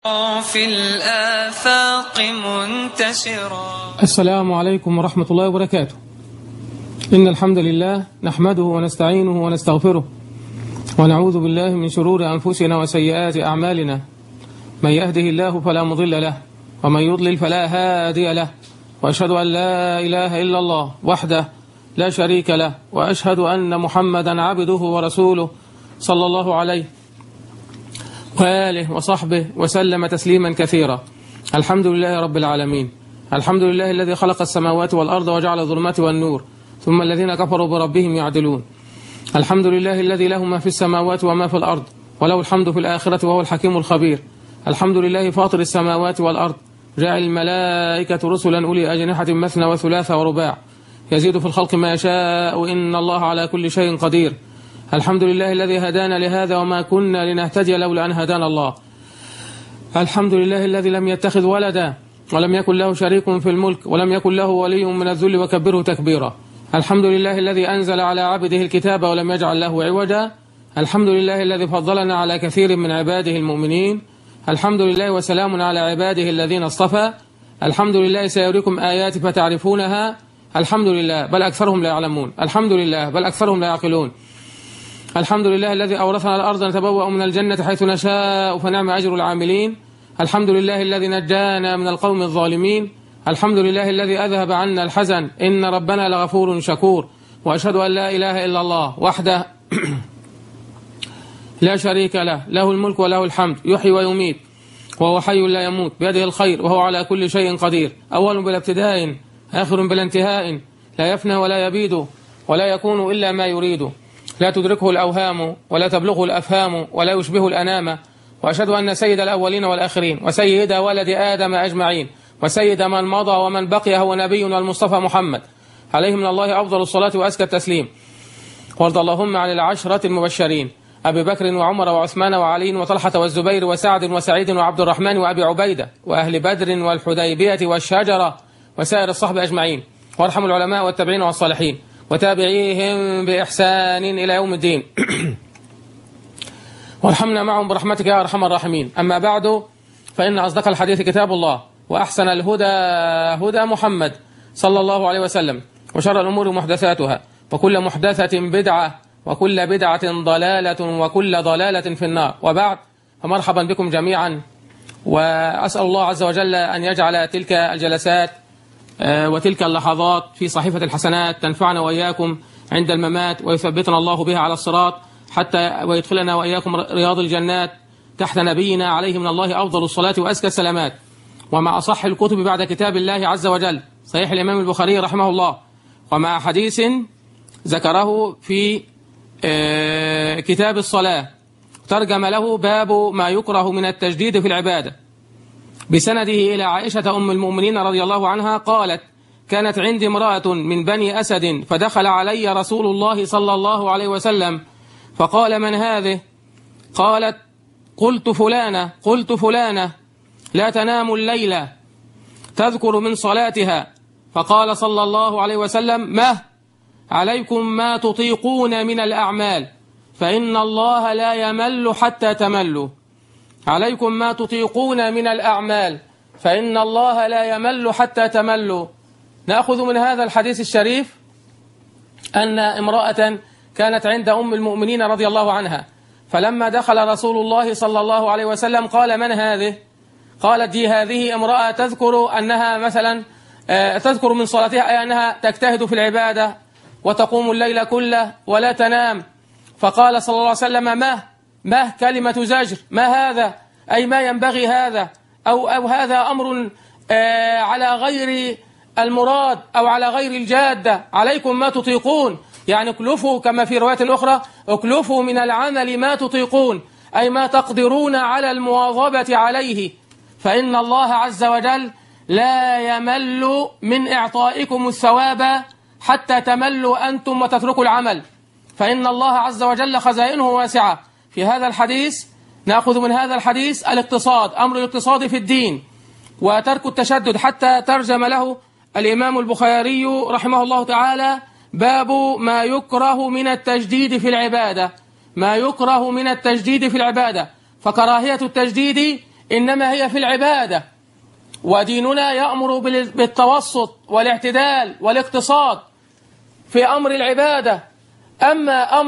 في الآفاق منتشرا. السلام عليكم ورحمة الله وبركاته. إن الحمد لله نحمده ونستعينه ونستغفره ونعوذ بالله من شرور أنفسنا وسيئات أعمالنا. من يهده الله فلا مضل له ومن يضلل فلا هادي له، وأشهد أن لا إله إلا الله وحده لا شريك له، وأشهد أن محمدا عبده ورسوله صلى الله عليه وآله وصحبه وسلم تسليما كثيرا. الحمد لله رب العالمين، الحمد لله الذي خلق السماوات والأرض وجعل الظلمات والنور، ثم الذين كفروا بربهم يعدلون. الحمد لله الذي له ما في السماوات وما في الأرض، وله الحمد في الآخرة وهو الحكيم الخبير. الحمد لله فاطر السماوات والأرض، جاعل الملائكة رسلا أولي أجنحة مثنى وثلاث ورباع، يزيد في الخلق ما يشاء، إن الله على كل شيء قدير. الحمد لله الذي هدانا لهذا وما كنا لنهتدي لولا أن هدانا الله. الحمد لله الذي لم يتخذ ولدا ولم يكن له شريك في الملك ولم يكن له ولي من الذل وكبره تكبيرا. الحمد لله الذي أنزل على عبده الكتاب ولم يجعل له عوجا. الحمد لله الذي فضلنا على كثير من عباده المؤمنين. الحمد لله وسلام على عباده الذين اصطفى. الحمد لله سيريكم آيات فتعرفونها. الحمد لله بل أكثرهم لا يعلمون. الحمد لله بل أكثرهم لا يعقلون. الحمد لله الذي أورثنا الأرض نتبوأ من الجنة حيث نشاء فنعم أجر العاملين. الحمد لله الذي نجانا من القوم الظالمين. الحمد لله الذي أذهب عنا الحزن، إن ربنا لغفور شكور. وأشهد أن لا إله إلا الله وحده لا شريك له، له الملك وله الحمد، يحيي ويميت وهو حي لا يموت، بيده الخير وهو على كل شيء قدير، أول بلا ابتداء آخر بلا انتهاء، لا يفنى ولا يبيد ولا يكون إلا ما يريد، لا تدركه الأوهام ولا تبلغه الأفهام ولا يشبه الأنام. وأشهد أن سيد الأولين والآخرين وسيد ولد آدم أجمعين وسيد من مضى ومن بقي هو نبينا المصطفى محمد، عليه من الله أفضل الصلاة وأزكى التسليم. وارض اللهم عن العشرة المبشرين أبي بكر وعمر وعثمان وعلي وطلحة والزبير وسعد وسعيد وعبد الرحمن وأبي عبيدة وأهل بدر والحديبية والشجرة وسائر الصحب أجمعين، وارحم العلماء والتابعين والصالحين وتابعيهم بإحسان إلى يوم الدين وارحمنا معهم برحمتك يا أرحم الراحمين. أما بعد، فإن أصدق الحديث كتاب الله، وأحسن الهدى هدى محمد صلى الله عليه وسلم، وشر الأمور محدثاتها، وكل محدثة بدعة، وكل بدعة ضلالة، وكل ضلالة في النار. وبعد، فمرحبا بكم جميعا، وأسأل الله عز وجل أن يجعل تلك الجلسات وتلك اللحظات في صحيفة الحسنات تنفعنا وإياكم عند الممات، ويثبتنا الله بها على الصراط حتى ويدخلنا وإياكم رياض الجنات تحت نبينا عليه من الله أفضل الصلاة وأزكى السلامات. ومع أصح الكتب بعد كتاب الله عز وجل صحيح الإمام البخاري رحمه الله، ومع حديث ذكره في كتاب الصلاة ترجم له باب ما يكره من التجديد في العبادة، بسنده إلى عائشة أم المؤمنين رضي الله عنها قالت: كانت عندي امرأة من بني أسد فدخل علي رسول الله صلى الله عليه وسلم فقال: من هذه؟ قالت: قلت فلانة لا تنام الليلة تذكر من صلاتها. فقال صلى الله عليه وسلم: ما عليكم ما تطيقون من الأعمال فإن الله لا يمل حتى تملوا. عليكم ما تطيقون من الأعمال فإن الله لا يمل حتى تملوا. نأخذ من هذا الحديث الشريف أن امرأة كانت عند أم المؤمنين رضي الله عنها، فلما دخل رسول الله صلى الله عليه وسلم قال: من هذه؟ قالت: هذه امرأة تذكر أنها مثلا تذكر من صلاتها أي أنها تجتهد في العبادة وتقوم الليل كله ولا تنام. فقال صلى الله عليه وسلم: ما كلمة زجر، ما هذا؟ أي ما ينبغي هذا، أو هذا أمر على غير المراد أو على غير الجادة. عليكم ما تطيقون، يعني اكلفوا، كما في رواية أخرى: اكلفوا من العمل ما تطيقون، أي ما تقدرون على المواظبة عليه، فإن الله عز وجل لا يمل من إعطائكم الثواب حتى تملوا أنتم وتتركوا العمل، فإن الله عز وجل خزائنه واسعة. في هذا الحديث نأخذ من هذا الحديث الاقتصاد، أمر الاقتصاد في الدين وترك التشدد، حتى ترجم له الإمام البخاري رحمه الله تعالى باب ما يكره من التجديد في العبادة. ما يكره من التجديد في العبادة، فكراهية التجديد إنما هي في العبادة، وديننا يأمر بالتوسط والاعتدال والاقتصاد في أمر العبادة. أما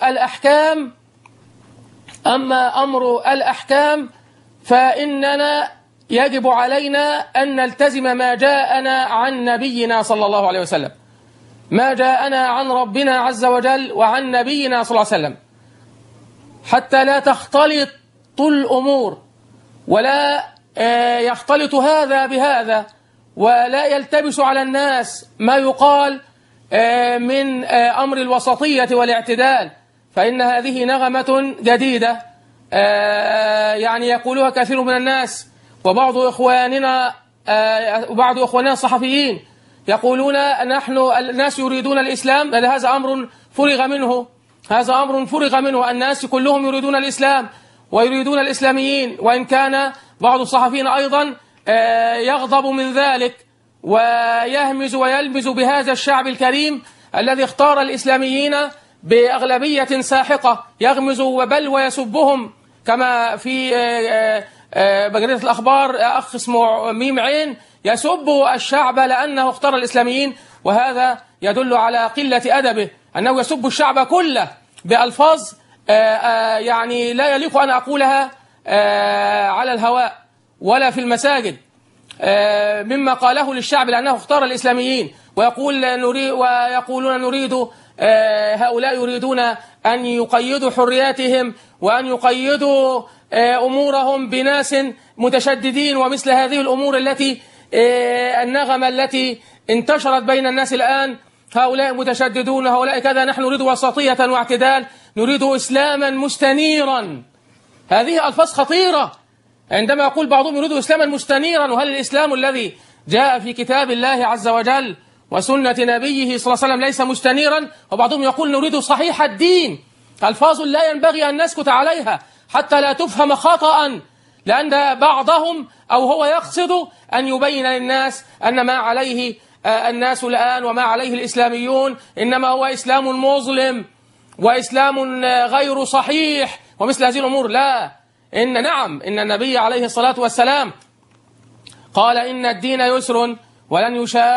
أمر الأحكام فإننا يجب علينا أن نلتزم ما جاءنا عن نبينا صلى الله عليه وسلم، ما جاءنا عن ربنا عز وجل وعن نبينا صلى الله عليه وسلم، حتى لا تختلط الأمور ولا يختلط هذا بهذا، ولا يلتبس على الناس ما يقال من أمر الوسطية والاعتدال، فإن هذه نغمة جديدة يعني يقولها كثير من الناس، وبعض إخواننا الصحفيين يقولون الناس يريدون الإسلام. هذا أمر فرغ منه، الناس كلهم يريدون الإسلام ويريدون الإسلاميين، وإن كان بعض الصحفيين أيضا يغضب من ذلك ويهمز ويلمز بهذا الشعب الكريم الذي اختار الإسلاميين بأغلبية ساحقة، يغمز بل ويسبهم، كما في بجريدة الأخبار أخ اسمه ميم عين يسب الشعب لأنه اختار الإسلاميين، وهذا يدل على قلة أدبه، أنه يسب الشعب كله بألفاظ يعني لا يليق أن أقولها على الهواء ولا في المساجد، مما قاله للشعب لأنه اختار الإسلاميين، ويقولون نريد هؤلاء يريدون أن يقيدوا حرياتهم وأن يقيدوا أمورهم بناس متشددين، ومثل هذه الأمور النغمة التي انتشرت بين الناس الآن، هؤلاء متشددون، هؤلاء كذا، نحن نريد وسطية واعتدال، نريد إسلاما مستنيرا. هذه ألفاظ خطيرة عندما يقول بعضهم يريد إسلاما مستنيرا، وهل الإسلام الذي جاء في كتاب الله عز وجل وسنة نبيه صلى الله عليه وسلم ليس مستنيرا؟ وبعضهم يقول نريد صحيح الدين. ألفاظ لا ينبغي أن نسكت عليها حتى لا تفهم خطأ، لأن بعضهم أو هو يقصد أن يبين للناس أن ما عليه الناس الآن وما عليه الإسلاميون إنما هو إسلام مظلم وإسلام غير صحيح ومثل هذه الأمور. لا، إن النبي عليه الصلاة والسلام قال إن الدين يسر ولن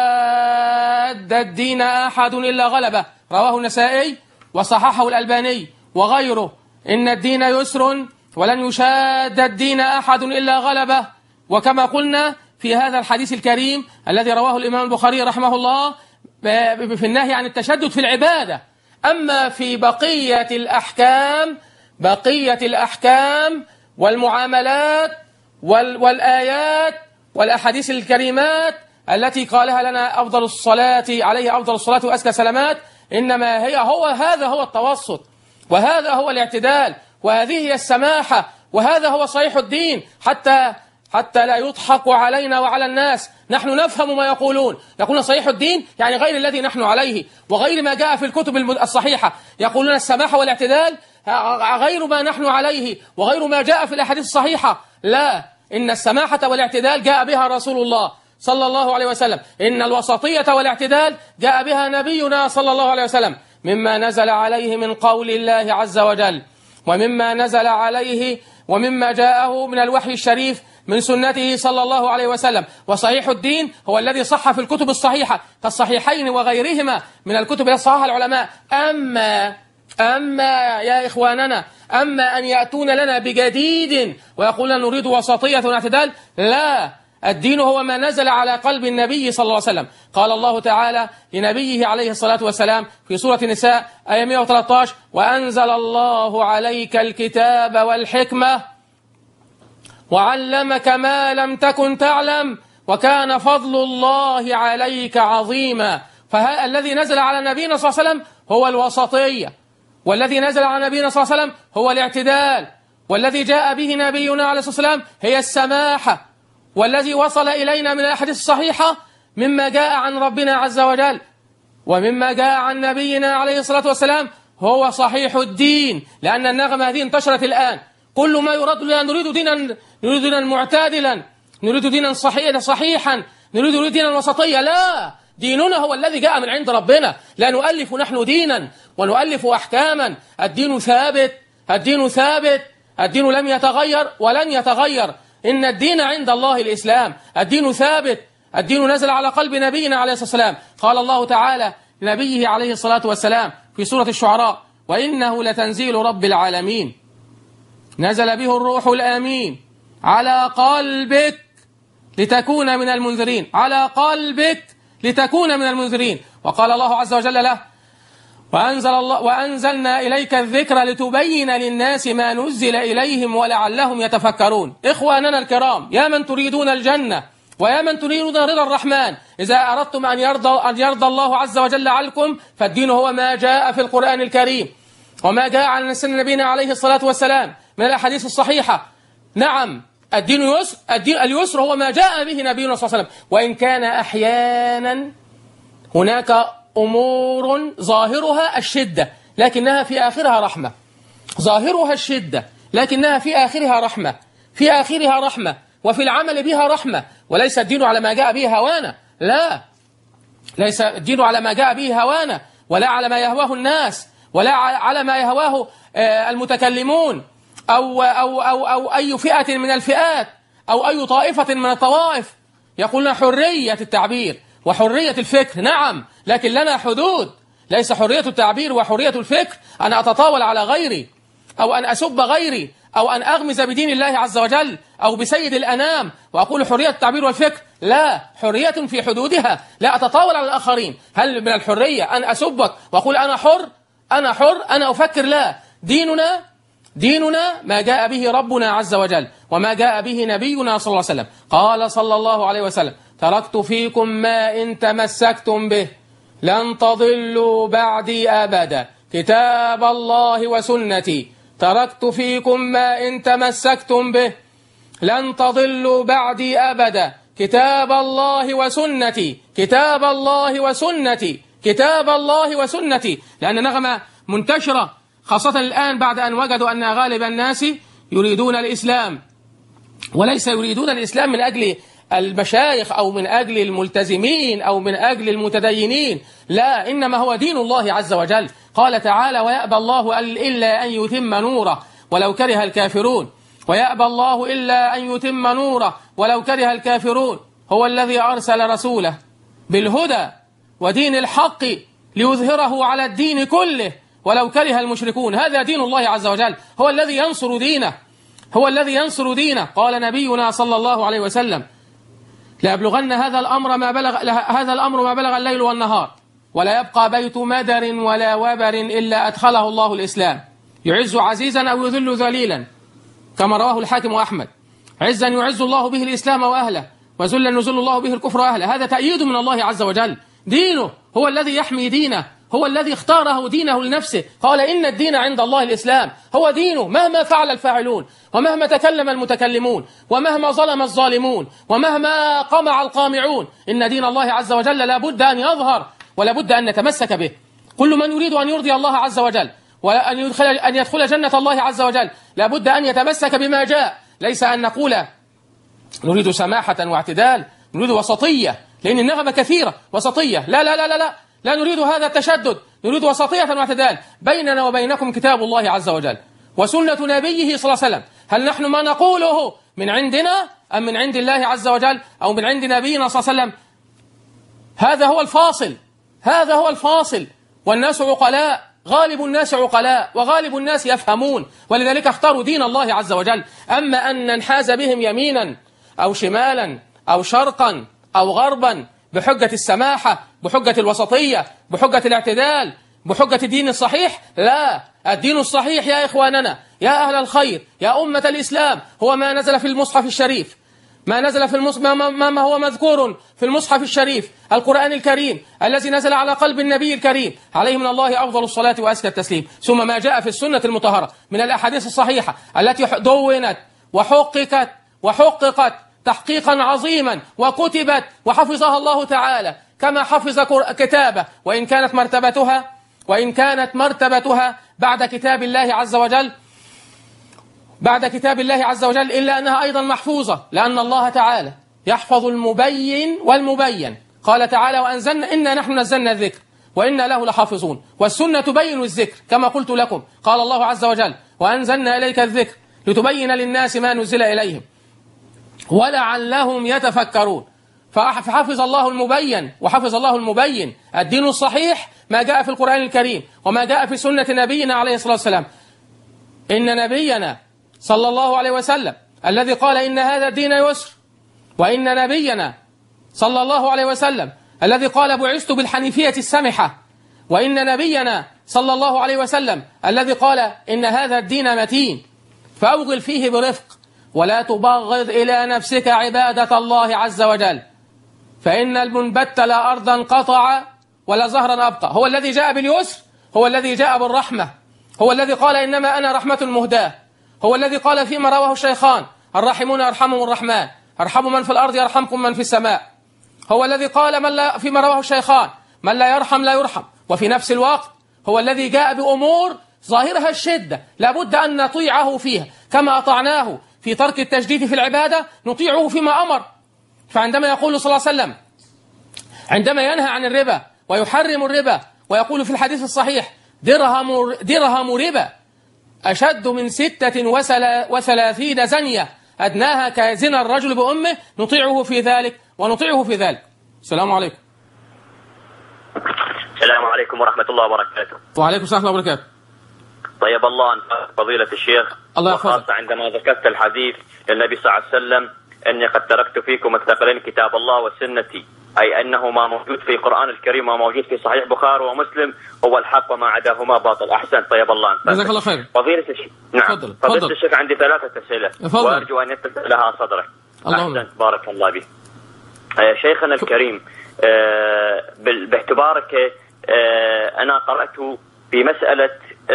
يشاد الدين أحد إلا غلبه، رواه النسائي وصححه الألباني وغيره. إن الدين يسر ولن يشاد الدين أحد إلا غلبه، وكما قلنا في هذا الحديث الكريم الذي رواه الإمام البخاري رحمه الله في النهي عن التشدد في العبادة. أما في بقية الأحكام والمعاملات والآيات والأحاديث الكريمات التي قالها لنا عليه أفضل الصلاة وأزكى سلامات، إنما هذا هو التوسط، وهذا هو الاعتدال، وهذه هي السماحة، وهذا هو صحيح الدين، حتى لا يضحك علينا وعلى الناس. نحن نفهم ما يقولون صحيح الدين يعني غير الذي نحن عليه وغير ما جاء في الكتب الصحيحة، يقولون السماحة والاعتدال غير ما نحن عليه وغير ما جاء في الأحاديث الصحيحة. لا، إن السماحة والاعتدال جاء بها رسول الله صلى الله عليه وسلم، إن الوسطية والاعتدال جاء بها نبينا صلى الله عليه وسلم، مما نزل عليه من قول الله عز وجل، ومما نزل عليه ومما جاءه من الوحي الشريف من سنته صلى الله عليه وسلم. وصحيح الدين هو الذي صح في الكتب الصحيحة كالصحيحين وغيرهما من الكتب التي صححها العلماء. أما يا إخواننا، أما أن يأتون لنا بجديد ويقولون نريد وسطية واعتدال، لا، الدين هو ما نزل على قلب النبي صلى الله عليه وسلم. قال الله تعالى لنبيه عليه الصلاة والسلام في سورة النساء آية 113: وأنزل الله عليك الكتاب والحكمة وعلمك ما لم تكن تعلم وكان فضل الله عليك عظيما. فالذي نزل على نبينا صلى الله عليه وسلم هو الوسطية، والذي نزل على نبينا صلى الله عليه وسلم هو الاعتدال، والذي جاء به نبينا عليه الصلاة والسلام هي السماحة، والذي وصل إلينا من الأحاديث الصحيحة مما جاء عن ربنا عز وجل ومما جاء عن نبينا عليه الصلاة والسلام هو صحيح الدين. لأن النغمة هذه انتشرت الآن، كل ما يراد لنا نريد دينا معتدلا، نريد دينا صحيحا، نريد دينا وسطيا. لا، ديننا هو الذي جاء من عند ربنا، لا نؤلف نحن دينا ونؤلف أحكاما. الدين ثابت، الدين لم يتغير ولن يتغير. إن الدين عند الله الإسلام، الدين ثابت، الدين نزل على قلب نبينا عليه الصلاة والسلام. قال الله تعالى لنبيه عليه الصلاة والسلام في سورة الشعراء: وإنه لتنزيل رب العالمين نزل به الروح الآمين على قلبك لتكون من المنذرين، على قلبك لتكون من المنذرين. وقال الله عز وجل له: وأنزلنا إليك الذكر لتبين للناس ما نزل إليهم ولعلهم يتفكرون. إخواننا الكرام، يا من تريدون الجنة ويا من تريدون رضا الرحمن، إذا أردتم أن يرضى الله عز وجل عنكم فالدين هو ما جاء في القرآن الكريم وما جاء عن سنة نبينا عليه الصلاة والسلام من الأحاديث الصحيحة. نعم، الدين يسر، اليسر هو ما جاء به نبينا صلى الله عليه وسلم، وإن كان أحيانا هناك أمور ظاهرها الشدة لكنها في آخرها رحمة، ظاهرها الشدة لكنها في آخرها رحمة، في آخرها رحمة، وفي العمل بها رحمة. وليس الدين على ما جاء به هوانا، لا، ليس الدين على ما جاء به هوانا، ولا على ما يهواه الناس، ولا على ما يهواه المتكلمون أو أي فئة من الفئات أو أي طائفة من الطوائف. يقولون حرية التعبير وحرية الفكر، نعم، لكن لنا حدود. ليس حرية التعبير وحرية الفكر أن أتطاول على غيري أو أن أسب غيري أو أن أغمز بدين الله عز وجل أو بسيد الأنام وأقول حرية التعبير والفكر. لا، حرية في حدودها، لا أتطاول على الآخرين. هل من الحرية أن أسبك وأقول أنا حر، أنا حر، أنا أفكر؟ لا، ديننا ما جاء به ربنا عز وجل وما جاء به نبينا صلى الله عليه وسلم. قال صلى الله عليه وسلم: تركت فيكم ما إن تمسكتم به لن تضلوا بعدي أبدا، كتاب الله وسنتي. تركت فيكم ما إن تمسكتم به لن تضلوا بعدي أبدا، كتاب الله وسنتي، كتاب الله وسنتي، كتاب الله وسنتي. لأن نغمة منتشرة خاصة الآن بعد أن وجدوا أن غالب الناس يريدون الإسلام، وليس يريدون الإسلام من أجل المشايخ أو من أجل الملتزمين أو من أجل المتدينين، لا، إنما هو دين الله عز وجل. قال تعالى: ويأبى الله إلا أن يتم نوره ولو كره الكافرون، ويأبى الله إلا أن يتم نوره ولو كره الكافرون. هو الذي أرسل رسوله بالهدى ودين الحق ليظهره على الدين كله ولو كره المشركون. هذا دين الله عز وجل، هو الذي ينصر دينه، هو الذي ينصر دينه. قال نبينا صلى الله عليه وسلم: ليبلغن هذا الأمر ما بلغ الليل والنهار، ولا يبقى بيت مدر ولا وبر إلا أدخله الله الإسلام، يعز عزيزا أو يذل ذليلا، كما رواه الحاكم وأحمد. عزا يعز الله به الإسلام وأهله، وذلا يذل الله به الكفر وأهله. هذا تأييد من الله عز وجل. دينه هو الذي يحمي دينه، هو الذي اختاره دينه لنفسه. قال: إن الدين عند الله الإسلام. هو دينه مهما فعل الفاعلون، ومهما تكلم المتكلمون، ومهما ظلم الظالمون، ومهما قمع القامعون. إن دين الله عز وجل لا بد أن يظهر ولا بد أن نتمسك به. كل من يريد أن يرضي الله عز وجل وأن يدخل جنة الله عز وجل لا بد أن يتمسك بما جاء. ليس أن نقول نريد سماحة واعتدال، نريد وسطية، لأن النغمة كثيرة. وسطية، لا لا لا لا لا, لا نريد هذا التشدد، نريد وسطية واعتدال. بيننا وبينكم كتاب الله عز وجل وسنة نبيه صلى الله عليه وسلم. هل نحن ما نقوله من عندنا أم من عند الله عز وجل أو من عند نبينا صلى الله عليه وسلم؟ هذا هو الفاصل، هذا هو الفاصل. والناس عقلاء، غالب الناس عقلاء وغالب الناس يفهمون، ولذلك اختاروا دين الله عز وجل. أما أن ننحاز بهم يمينا أو شمالا أو شرقا أو غربا بحجة السماحة، بحجة الوسطية، بحجة الاعتدال، بحجة الدين الصحيح، لا. الدين الصحيح يا إخواننا، يا أهل الخير، يا أمة الإسلام، هو ما نزل في المصحف الشريف، ما نزل في ما هو مذكور في المصحف الشريف، القرآن الكريم الذي نزل على قلب النبي الكريم عليه من الله أفضل الصلاة وأزكى التسليم، ثم ما جاء في السنة المطهرة من الأحاديث الصحيحة التي دونت وحققت تحقيقا عظيما وكتبت وحفظها الله تعالى كما حفظ كتابه، وإن كانت مرتبتها بعد كتاب الله عز وجل إلا أنها أيضا محفوظة، لأن الله تعالى يحفظ المبين والمبين. قال تعالى: وأنزلنا إنا نحن نزلنا الذكر وإنا له لحافظون. والسنة تبين الذكر كما قلت لكم. قال الله عز وجل: وأنزلنا إليك الذكر لتبين للناس ما نزل إليهم ولعلهم يتفكرون. فحفظ الله المبين وحفظ الله المبين. الدين الصحيح ما جاء في القرآن الكريم وما جاء في سنة نبينا عليه الصلاة والسلام. إن نبينا صلى الله عليه وسلم الذي قال إن هذا الدين يسر، وإن نبينا صلى الله عليه وسلم الذي قال بعثت بالحنيفية السمحة، وإن نبينا صلى الله عليه وسلم الذي قال إن هذا الدين متين، فأوغل فيه برفق ولا تبغض إلى نفسك عبادة الله عز وجل، فإن المنبت لا أرضا قطع ولا زهرا أبقى. هو الذي جاء باليسر، هو الذي جاء بالرحمة، هو الذي قال إنما أنا رحمة مهداة، هو الذي قال فيما رواه الشيخان الراحمون يرحمهم الرحمن، ارحموا من في الأرض يرحمكم من في السماء. هو الذي قال فيما رواه الشيخان من لا يرحم لا يرحم. وفي نفس الوقت هو الذي جاء بأمور ظاهرها الشدة لابد أن نطيعه فيها، كما أطعناه في ترك التجديد في العبادة نطيعه فيما أمر. فعندما يقول صلى الله عليه وسلم عندما ينهى عن الربا ويحرم الربا ويقول في الحديث الصحيح درهم ربا أشد من 36 زنية أدناها كزنا الرجل بأمه، نطيعه في ذلك ونطيعه في ذلك. السلام عليكم. السلام عليكم ورحمة الله وبركاته. وعليكم السلام ورحمة الله وبركاته. طيب الله أنفع فضيلة الشيخ. الله يحفظك. وخاصة عندما ذكرت الحديث للنبي صلى الله عليه وسلم أني قد تركت فيكم الثقلين كتاب الله وسنتي، أي أنه ما موجود في القرآن الكريم وما موجود في صحيح بخاري ومسلم هو الحق وما عداهما باطل. أحسن. طيب الله أنفع. جزاك الله خير. فضيلة الشيخ. نعم. فضيلة الشيخ عندي 3 أسئلة وأرجو أن يتسع لها صدرك. أحسن. بارك الله بك. شيخنا الكريم، باعتبارك أنا قرأت في مسألة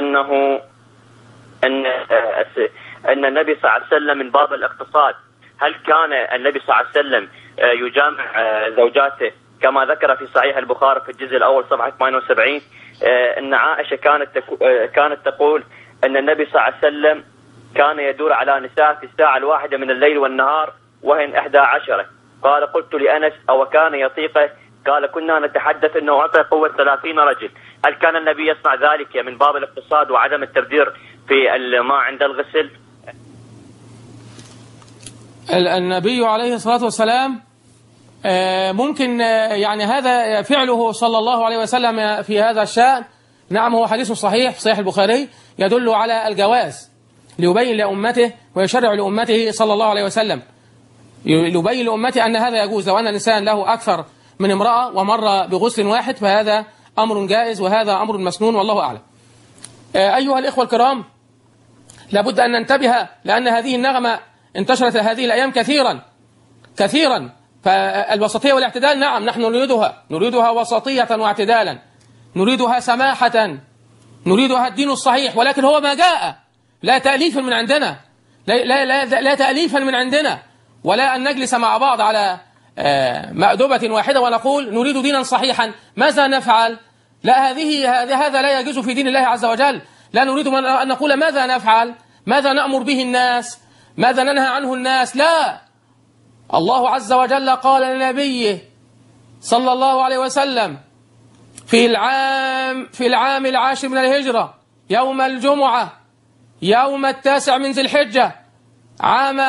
أن النبي صلى الله عليه وسلم من باب الاقتصاد، هل كان النبي صلى الله عليه وسلم يجامع زوجاته كما ذكر في صحيح البخاري في الجزء الأول صفحة 78 أن عائشة كانت تقول أن النبي صلى الله عليه وسلم كان يدور على نساء في الساعة الواحدة من الليل والنهار وهن 11. قال قلت لأنس أو كان يطيقه؟ قال كنا نتحدث أنه أعطى قوة 30 رجل. هل كان النبي يصنع ذلك من باب الاقتصاد وعدم التبذير في الماء عند الغسل؟ النبي عليه الصلاة والسلام ممكن يعني هذا فعله صلى الله عليه وسلم في هذا الشأن. نعم، هو حديث صحيح في صحيح البخاري يدل على الجواز، ليبين لأمته ويشرع لأمته صلى الله عليه وسلم، يبين لأمته أن هذا يجوز. لو أن الإنسان له أكثر من امرأة ومر بغسل واحد فهذا أمر جائز وهذا أمر مسنون والله أعلم. أيها الإخوة الكرام، لابد أن ننتبه لأن هذه النغمة انتشرت هذه الأيام كثيرا. فالوسطية والاعتدال نعم نحن نريدها وسطية واعتدالا، نريدها سماحة، نريدها الدين الصحيح، ولكن هو ما جاء لا تأليفا من عندنا، لا تأليفا من عندنا، ولا أن نجلس مع بعض على مأدبة واحدة ونقول نريد دينا صحيحا. ماذا نفعل؟ لا، هذا لا يجوز في دين الله عز وجل. لا نريد أن نقول ماذا نفعل، ماذا نأمر به الناس، ماذا ننهى عنه الناس. لا، الله عز وجل قال لنبيه صلى الله عليه وسلم في العام 10 من الهجرة يوم الجمعة يوم 9 من ذي الحجة عام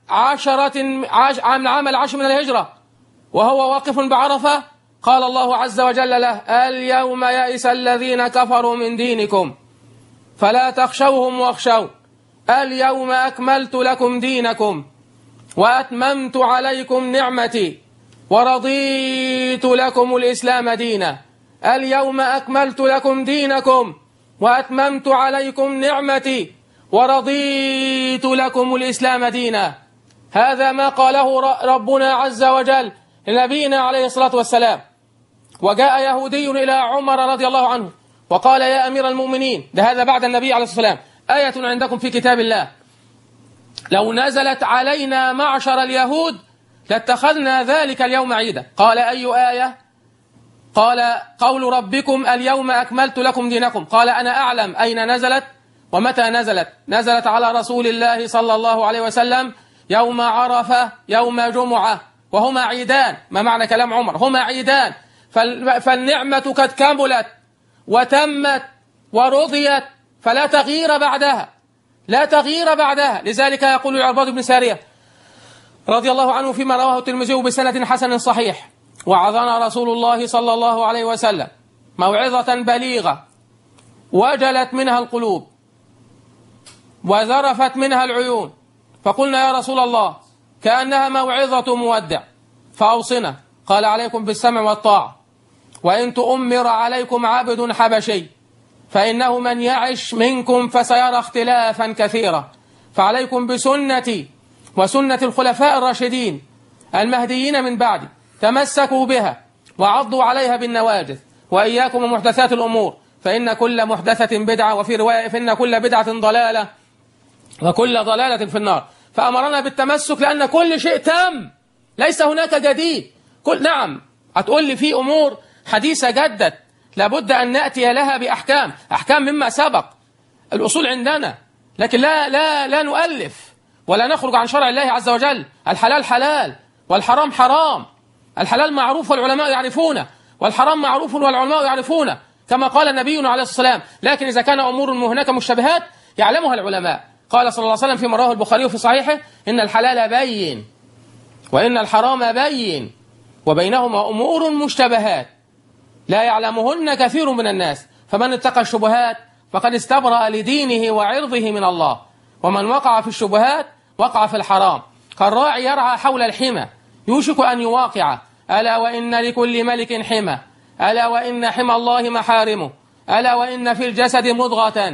10 من الهجرة وهو واقف بعرفة، قال الله عز وجل له اليوم يئس الذين كفروا من دينكم فلا تخشوهم واخشوا اليوم أكملت لكم دينكم وأتممت عليكم نعمتي ورضيت لكم الإسلام دينا. اليوم أكملت لكم دينكم وأتممت عليكم نعمتي ورضيت لكم الإسلام دينا. هذا ما قاله ربنا عز وجل لنبينا عليه الصلاة والسلام. وجاء يهودي إلى عمر رضي الله عنه وقال يا أمير المؤمنين، هذا بعد النبي عليه الصلاة والسلام، آية عندكم في كتاب الله لو نزلت علينا معشر اليهود لاتخذنا ذلك اليوم عيدا. قال أي آية؟ قال قول ربكم اليوم أكملت لكم دينكم. قال أنا أعلم أين نزلت ومتى نزلت. نزلت على رسول الله صلى الله عليه وسلم يوم عرفة يوم جمعة، وهما عيدان. ما معنى كلام عمر؟ هما عيدان، فالنعمة قد كملت وتمت ورضيت فلا تغيير بعدها، لا تغيير بعدها. لذلك يقول العرباض بن سارية رضي الله عنه فيما رواه الترمذي بسند حسن صحيح: وعظنا رسول الله صلى الله عليه وسلم موعظة بليغة وجلت منها القلوب وذرفت منها العيون، فقلنا يا رسول الله كأنها موعظة مودع فأوصنا. قال: عليكم بالسمع والطاعة، وإن تؤمر عليكم عبد حبشي فإنه من يعش منكم فسيرى اختلافا كثيرا، فعليكم بسنتي وسنة الخلفاء الراشدين المهديين من بعدي، تمسكوا بها وعضوا عليها بالنواجذ، وإياكم ومحدثات الأمور، فإن كل محدثة بدعة، وفي رواية فإن كل بدعة ضلالة وكل ضلالة في النار. فأمرنا بالتمسك لأن كل شيء تام، ليس هناك جديد. نعم هتقول لي في أمور حديثة جدت لابد أن نأتي لها بأحكام، أحكام مما سبق، الأصول عندنا، لكن لا نؤلف ولا نخرج عن شرع الله عز وجل. الحلال حلال والحرام حرام، الحلال معروف والعلماء يعرفونه، والحرام معروف والعلماء يعرفونه، كما قال نبينا عليه الصلاة والسلام. لكن إذا كان أمور هناك مشتبهات يعلمها العلماء. قال صلى الله عليه وسلم فيما رواه البخاري في صحيحه: إن الحلال بين وإن الحرام بين وبينهما أمور مشتبهات لا يعلمهن كثير من الناس، فمن اتقى الشبهات فقد استبرأ لدينه وعرضه من الله، ومن وقع في الشبهات وقع في الحرام. كالراعي يرعى حول الحمى يوشك أن يواقع، ألا وإن لكل ملك حمى، ألا وإن حمى الله محارمه، ألا وإن في الجسد مضغة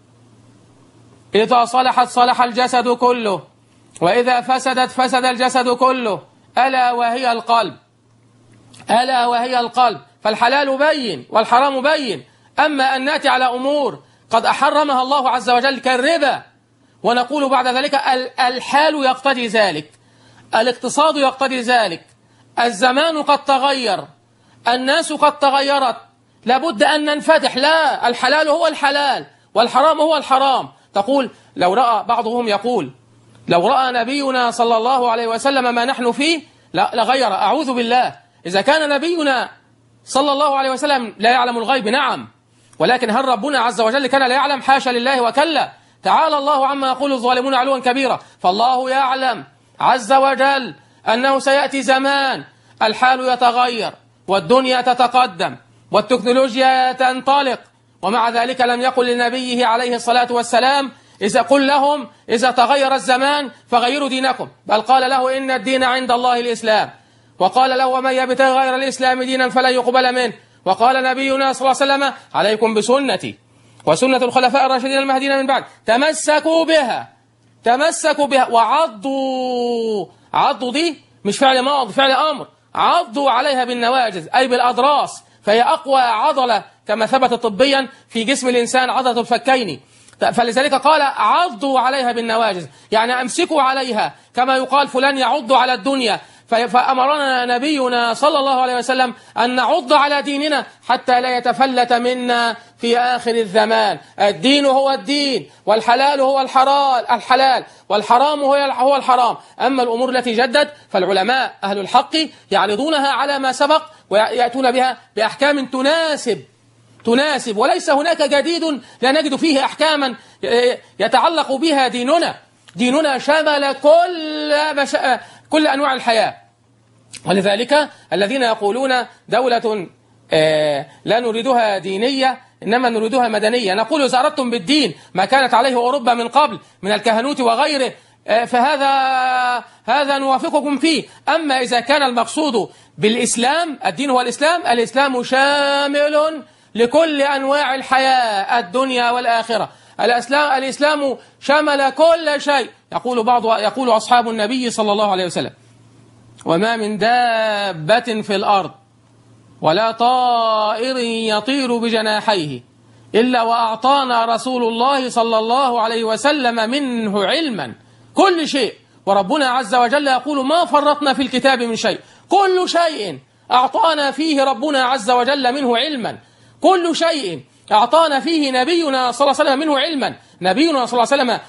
إذا صلحت صلح الجسد كله، وإذا فسدت فسد الجسد كله، ألا وهي القلب، ألا وهي القلب. فالحلال بين والحرام بين. أما أن نأتي على أمور قد أحرمها الله عز وجل كالربا ونقول بعد ذلك الحال يقتضي ذلك، الاقتصاد يقتضي ذلك، الزمان قد تغير، الناس قد تغيرت، لابد أن ننفتح. لا، الحلال هو الحلال والحرام هو الحرام. تقول لو رأى بعضهم يقول لو رأى نبينا صلى الله عليه وسلم ما نحن فيه لغير. أعوذ بالله. إذا كان نبينا صلى الله عليه وسلم لا يعلم الغيب، نعم، ولكن هل ربنا عز وجل كان لا يعلم؟ حاشا لله وكلا، تعالى الله عما يقول الظالمون علوا كبيرا. فالله يعلم عز وجل أنه سيأتي زمان الحال يتغير والدنيا تتقدم والتكنولوجيا تنطلق، ومع ذلك لم يقل لنبيه عليه الصلاة والسلام قل لهم إذا تغير الزمان فغيروا دينكم، بل قال له إن الدين عند الله الإسلام، وقال له ومن يبتغي غير الإسلام دينا فلن يقبل منه. وقال نبينا صلى الله عليه وسلم عليكم بسنتي وسنة الخلفاء الراشدين المهديين من بعد، تمسكوا بها عضوا دي مش فعل ماضي، فعل أمر، عضوا عليها بالنواجذ أي بالأضراس، فهي أقوى عضلة كما ثبت طبيا في جسم الإنسان، عضلة الفكين، فلذلك قال عضوا عليها بالنواجذ، يعني أمسكوا عليها، كما يقال فلان يعض على الدنيا. فأمرنا نبينا صلى الله عليه وسلم أن نعض على ديننا حتى لا يتفلت منا في آخر الزمان. الدين هو الدين، والحلال هو الحلال، والحرام هو الحرام. أما الأمور التي جدت فالعلماء أهل الحق يعرضونها على ما سبق ويأتون بها بأحكام تناسب، وليس هناك جديد لا نجد فيه أحكاما يتعلق بها ديننا شمل كل أنواع الحياة. ولذلك الذين يقولون دولة لا نريدها دينية إنما نريدها مدنية، نقول إذا أردتم بالدين ما كانت عليه أوروبا من قبل من الكهنوت وغيره فهذا نوافقكم فيه. أما إذا كان المقصود بالإسلام، الدين هو الإسلام شامل لكل أنواع الحياة الدنيا والآخرة. الإسلام شمل كل شيء. يقول أصحاب النبي صلى الله عليه وسلم وما من دابة في الأرض ولا طائر يطير بجناحيه إلا وأعطانا رسول الله صلى الله عليه وسلم منه علما. كل شيء، وربنا عز وجل يقول ما فرطنا في الكتاب من شيء، كل شيء أعطانا فيه ربنا عز وجل منه علما، كل شيء أعطانا فيه نبينا صلى الله عليه وسلم منه علما. نبينا صلى الله عليه وسلم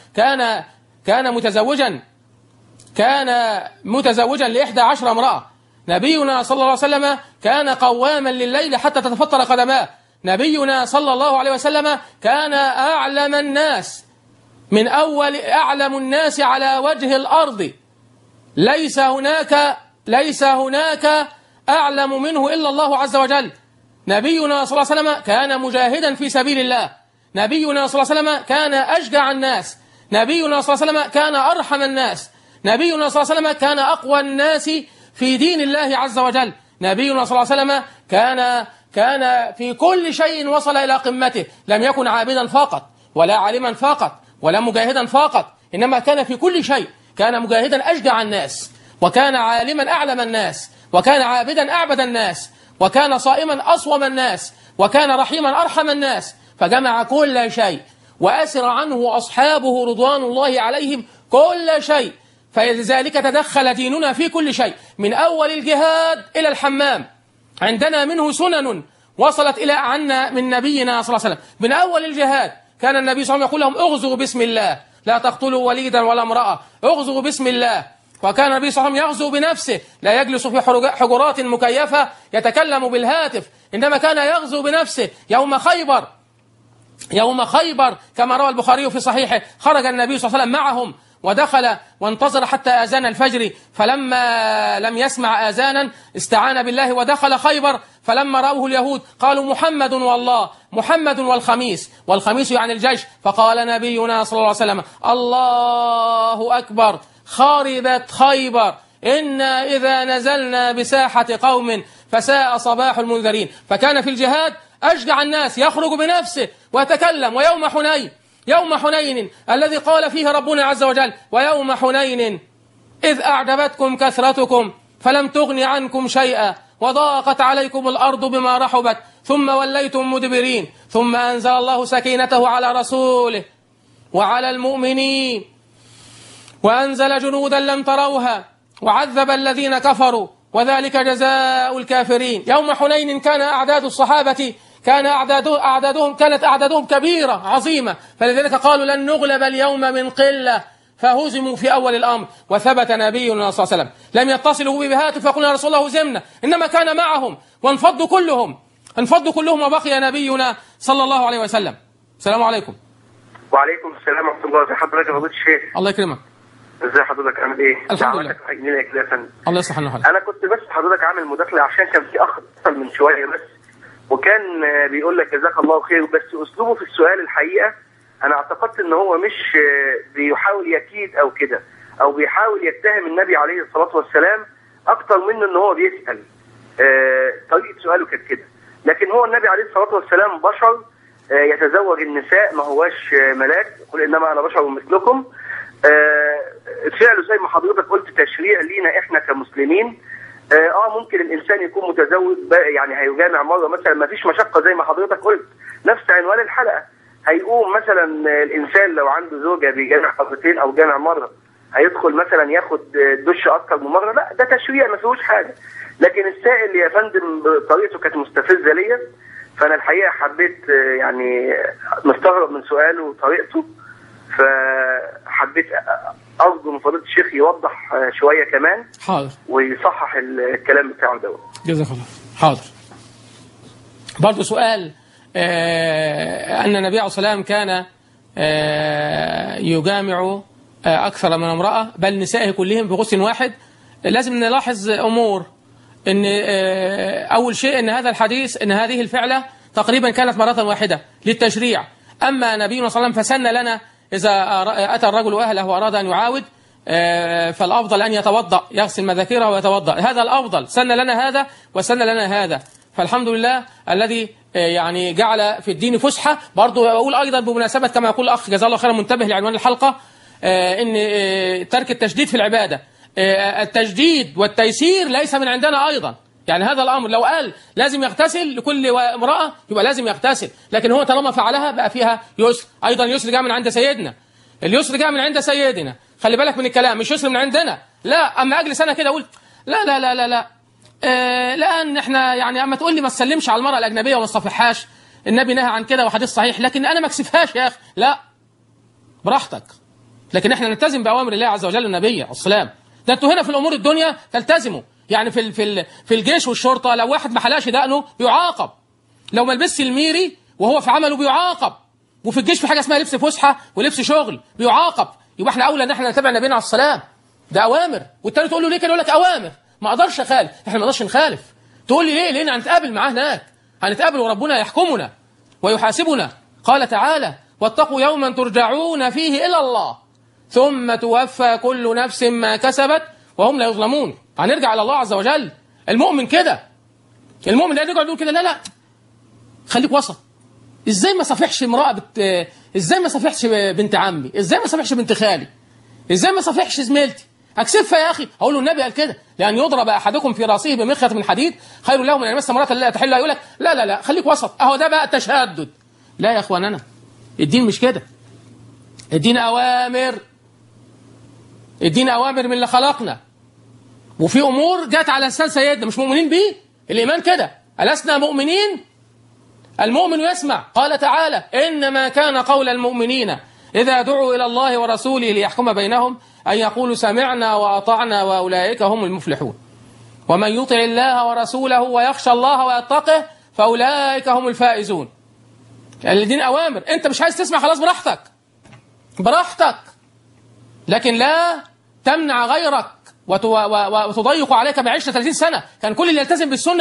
كان متزوجا ل11 امرأة. نبينا صلى الله عليه وسلم كان قواما لليل حتى تتفطر قدماه. نبينا صلى الله عليه وسلم كان أعلم الناس على وجه الأرض ليس هناك أعلم منه إلا الله عز وجل. نبينا صلى الله عليه وسلم كان مجاهدا في سبيل الله، نبينا صلى الله عليه وسلم كان أشجع الناس، نبينا صلى الله عليه وسلم كان أرحم الناس، نبينا صلى الله عليه وسلم كان أقوى الناس في دين الله عز وجل، نبينا صلى الله عليه وسلم كان في كل شيء وصل إلى قمته، لم يكن عابدا فقط ولا عالما فقط ولا مجاهدا فقط، إنما كان في كل شيء، كان مجاهدا أشجع الناس، وكان عالما أعلم الناس، وكان عابدا أعبد الناس، وكان صائما أصوم الناس، وكان رحيما أرحم الناس، فجمع كل شيء، وأسر عنه أصحابه رضوان الله عليهم كل شيء، فلذلك تدخل ديننا في كل شيء، من أول الجهاد إلى الحمام عندنا منه سنن وصلت إلى عنا من نبينا صلى الله عليه وسلم. من أول الجهاد كان النبي صلى الله عليه وسلم يقول لهم اغزوا بسم الله، لا تقتلوا وليدا ولا امرأة، اغزوا بسم الله. وكان النبي صلى الله عليه وسلم يغزو بنفسه، لا يجلس في حجرات مكيفة يتكلم بالهاتف، إنما كان يغزو بنفسه. يوم خيبر كما روى البخاري في صحيحه، خرج النبي صلى الله عليه وسلم معهم ودخل وانتظر حتى آذان الفجر، فلما لم يسمع آذانا استعان بالله ودخل خيبر، فلما رأوه اليهود قالوا محمد والله، محمد والخميس يعني الجيش، فقال نبينا صلى الله عليه وسلم الله أكبر خربت خيبر، إنا إذا نزلنا بساحة قوم فساء صباح المنذرين. فكان في الجهاد أشجع الناس، يخرج بنفسه ويتكلم. يوم حنين الذي قال فيه ربنا عز وجل ويوم حنين إذ أعجبتكم كثرتكم فلم تغن عنكم شيئا وضاقت عليكم الأرض بما رحبت ثم وليتم مدبرين ثم أنزل الله سكينته على رسوله وعلى المؤمنين وأنزل جنودا لم تروها وعذب الذين كفروا وذلك جزاء الكافرين. يوم حنين كان أعداد الصحابة كانت أعدادهم كبيرة عظيمة، فلذلك قالوا لن نغلب اليوم من قلة، فهزموا في أول الأمر. وثبت نبينا صلى الله عليه وسلم لم يتصلوا به بهاتف فقلنا يا رسول الله هزمنا، إنما كان معهم وانفضوا كلهم وبقي نبينا صلى الله عليه وسلم. السلام عليكم. وعليكم السلام ورحمة الله. ازي حضرتك يا فضيلة الشيخ؟ الله يكرمك. ازي حضرتك عامل ايه؟ الحمد لله. الله يصلح حالك. انا كنت بس حضرتك عامل مداخله عشان كان في اخ اتصل من شويه بس وكان بيقول لك جزاك الله خير، بس اسلوبه في السؤال الحقيقه انا اعتقدت ان هو مش بيحاول يكيد او كده او بيحاول يتهم النبي عليه الصلاه والسلام اكتر منه ان هو بيسال. طريقه سؤاله كانت كده، لكن هو النبي عليه الصلاه والسلام بشر يتزوج النساء، ما هواش ملاك، قل انما انا بشر مثلكم. فعله زي ما حضرتك قلت تشريع لينا احنا كمسلمين. ممكن الانسان يكون متزوج يعني هيجامع مره مثلا، ما فيش مشقه زي ما حضرتك قلت، نفس عنوان الحلقه. هيقوم مثلا الانسان لو عنده زوجه بيجامع مرتين او جامع مره، هيدخل مثلا ياخد دش اكتر من مره، لا ده تشريع ما فيهوش حاجه. لكن السائل يا فندم طريقته كانت مستفزه ليا، فانا الحقيقه حبيت يعني مستغرب من سؤاله وطريقته، فحبيت أرجو من فضيلة الشيخ يوضح شوية كمان. حاضر. ويصحح الكلام بتاعه دوت. جزاك الله. حاضر. برضه سؤال أن النبي عليه الصلاة والسلام كان يجامع أكثر من امرأة بل نسائه كلهم بغسل واحد. لازم نلاحظ أمور، أن أول شيء أن هذا الحديث أن هذه الفعلة تقريبا كانت مرة واحدة للتشريع. أما نبينا صلى الله عليه وسلم فسن لنا إذا أتى الرجل أهله وأراد أن يعاود فالأفضل أن يتوضأ، يغسل مذاكره ويتوضأ، هذا الأفضل. سن لنا هذا وسن لنا هذا، فالحمد لله الذي يعني جعل في الدين فسحة. برضو أقول أيضا بمناسبة كما يقول الأخ جزاه الله خيرا منتبه لعنوان الحلقة، إن ترك التشديد في العبادة، التجديد والتيسير ليس من عندنا أيضا. يعني هذا الأمر لو قال لازم يغتسل لكل امرأة يبقى لازم يغتسل، لكن هو طالما فعلها بقى فيها يسر. أيضا يسر جاء من عند سيدنا، اليسر جاء من عند سيدنا، خلي بالك من الكلام، مش يسر من عندنا. لا أما أجلس أنا كده أقول لا لا لا لا لا لأن إحنا يعني أما تقول لي ما تسلمش على المرأة الأجنبية وما تصافحهاش، النبي نهى عن كده وحديث صحيح، لكن أنا ما اكسفهاش يا أخي، لا براحتك. لكن إحنا نلتزم بأوامر الله عز وجل والنبي عليه السلام. ده أنتوا هنا في الأمور الدنيا تلتزموا، يعني في الجيش والشرطة لو واحد ما حلاش دقنه بيعاقب، لو ما لبسش الميري وهو في عمله بيعاقب، وفي الجيش في حاجة اسمها لبس فسحة ولبس شغل بيعاقب. يبقى احنا أولى ان احنا نتبع نبينا عليه السلام، ده اوامر. والتاني تقول له ليه كده؟ يقول لك اوامر، ما اقدرش اخالف. احنا ما نقدرش نخالف. تقول لي ليه؟ لان هنتقابل معاه هناك، هنتقابل وربنا يحكمنا ويحاسبنا. قال تعالى: واتقوا يوما ترجعون فيه الى الله ثم توفى كل نفس ما كسبت وهم لا يظلمون. هنرجع الى الله عز وجل. المؤمن كده، المؤمن لا يقعد يقول كده، لا لا، خليك وسط. ازاي ما صافحش امراه ازاي ما صافحش بنت عمي؟ ازاي ما صافحش بنت خالي؟ ازاي ما صافحش زميلتي؟ هكسفها يا اخي. اقول له النبي قال كده: لان يضرب احدكم في راسه بمخيط من حديد خير له من ان يمس امراه لا تحل. يقول لك لا لا لا، خليك وسط. اهو ده بقى التشدد. لا يا اخواننا، الدين مش كده. الدين اوامر، الدين اوامر من اللي خلقنا. وفي امور جت على لسان سيدنا مش مؤمنين بيه. الايمان كده، ألسنا مؤمنين؟ المؤمن يسمع. قال تعالى: انما كان قول المؤمنين اذا دعوا الى الله ورسوله ليحكم بينهم ان يقولوا سمعنا واطعنا واولئك هم المفلحون. ومن يطع الله ورسوله ويخشى الله ويتقه فاولئك هم الفائزون. يعني الدين اوامر. انت مش عايز تسمع، خلاص، براحتك براحتك، لكن لا تمنع غيرك وتضيق عليك بعيشة 30 سنة. كان كل اللي يلتزم بالسنة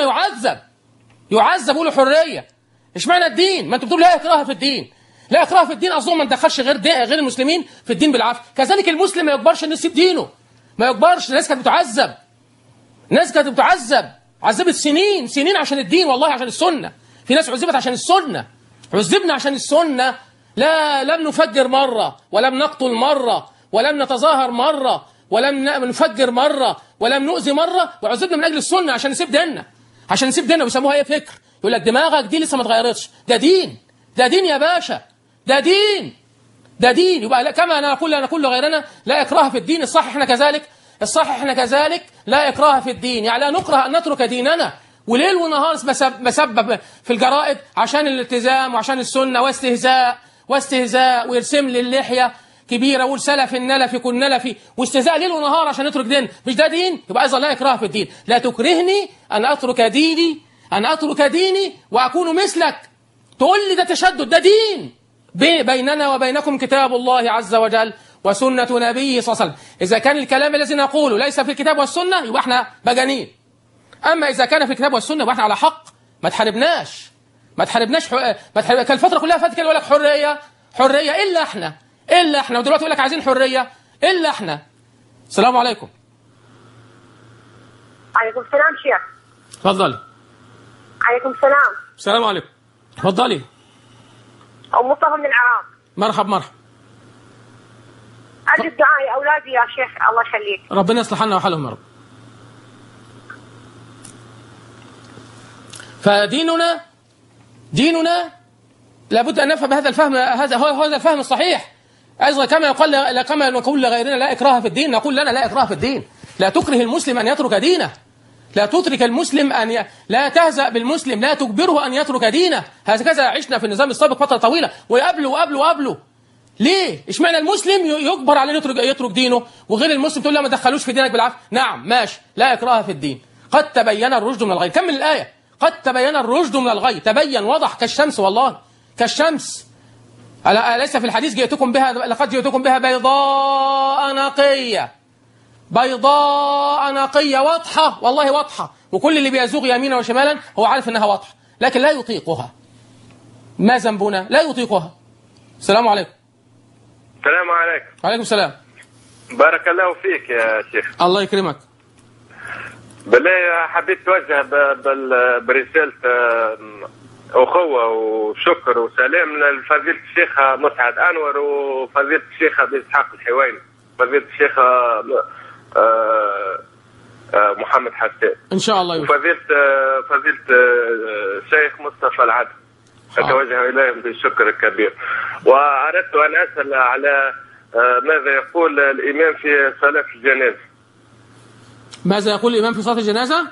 يعذب له حرية. اشمعنى الدين؟ ما انتوا بتقولوا لا اكراه في الدين. لا اكراه في الدين اظن ما ندخلش غير المسلمين في الدين بالعافيه. كذلك المسلم ما يجبرش انه يسيب دينه، ما يجبرش. الناس كانت بتعذب، ناس كانت بتعذب، عذبت سنين عشان الدين، والله عشان السنة. في ناس عذبت عشان السنة، عذبنا عشان السنة. لا، لم نفجر مرة، ولم نقتل مرة، ولم نتظاهر مرة، ولم نفجر مرة، ولم نؤذي مرة، وعذبنا من أجل السنة عشان نسيب ديننا. عشان نسيب ديننا ويسموها ايه؟ فكر. يقول لك دماغك دي لسه ما اتغيرتش. ده دين، ده دين يا باشا، ده دين، ده دين. يبقى كما نقول لغيرنا لا إكراه في الدين. الصح احنا كذلك، الصح احنا كذلك لا إكراه في الدين. يعني لا نكره أن نترك ديننا، وليل ونهار مسبب في الجرائد عشان الالتزام وعشان السنة، واستهزاء ويرسم لي اللحية كبيرة ويقول سلف النلف كن نلفي، واستهزاء ليل ونهار عشان نترك دين. مش ده دين؟ يبقى أيضا لا إكراه في الدين. لا تكرهني أن أترك ديني وأكون مثلك. تقول لي ده تشدد. ده دين. بيننا وبينكم كتاب الله عز وجل وسنة نبيه صلى الله عليه وسلم. إذا كان الكلام الذي نقوله ليس في الكتاب والسنة يبقى احنا مجانين. أما إذا كان في الكتاب والسنة يبقى احنا على حق. ما تحاربناش. كان الفترة كلها فاتت كده يقول لك حرية إلا احنا ودلوقتي يقول لك عايزين حرية إلا احنا. السلام عليكم. عليكم السلام شيخ. اتفضلي. عليكم السلام. السلام عليكم. اتفضلي. أم مصطفى من العراق. مرحب. أجل دعائي أولادي يا شيخ، الله يخليك. ربنا يصلح لنا وحالهم يا رب. فديننا لابد أن نفهم هذا الفهم. هذا هو الفهم الصحيح. أيضا كما نقول لغيرنا لا إكراه في الدين، نقول لنا لا إكراه في الدين. لا تكره المسلم أن يترك دينه. لا تترك المسلم لا تهزأ بالمسلم، لا تجبره أن يترك دينه. هكذا عشنا في النظام السابق فترة طويلة، وقبله. ليه؟ اشمعنى المسلم يجبر على يترك دينه، وغير المسلم تقول له ما تدخلوش في دينك بالعافية؟ نعم ماشي، لا إكراه في الدين. قد تبين الرشد من الغي. كمل الآية. قد تبين الرشد من الغي. تبين، وضح كالشمس، والله كالشمس. أليس في الحديث لقد جئتكم بها بيضاء نقية واضحة، والله واضحة. وكل اللي بيزوغ يمينا وشمالا هو عارف انها واضحة، لكن لا يطيقها. ما ذنبنا؟ لا يطيقها. السلام عليكم. السلام عليكم. وعليكم السلام. بارك الله فيك يا شيخ. الله يكرمك. بالله حبيت توجه برسالة أخوة وشكر وسلام لفضيلة الشيخ مسعد أنور وفضيلة الشيخ أبي إسحاق الحويني، فضيلة الشيخ محمد حسان إن شاء الله. وفضيلة الشيخ مصطفى العدل. أتوجه إليهم بالشكر الكبير. وأردت أن أسأل على ماذا يقول الإمام في صلاة الجنازة. ماذا يقول الإمام في صلاة الجنازة؟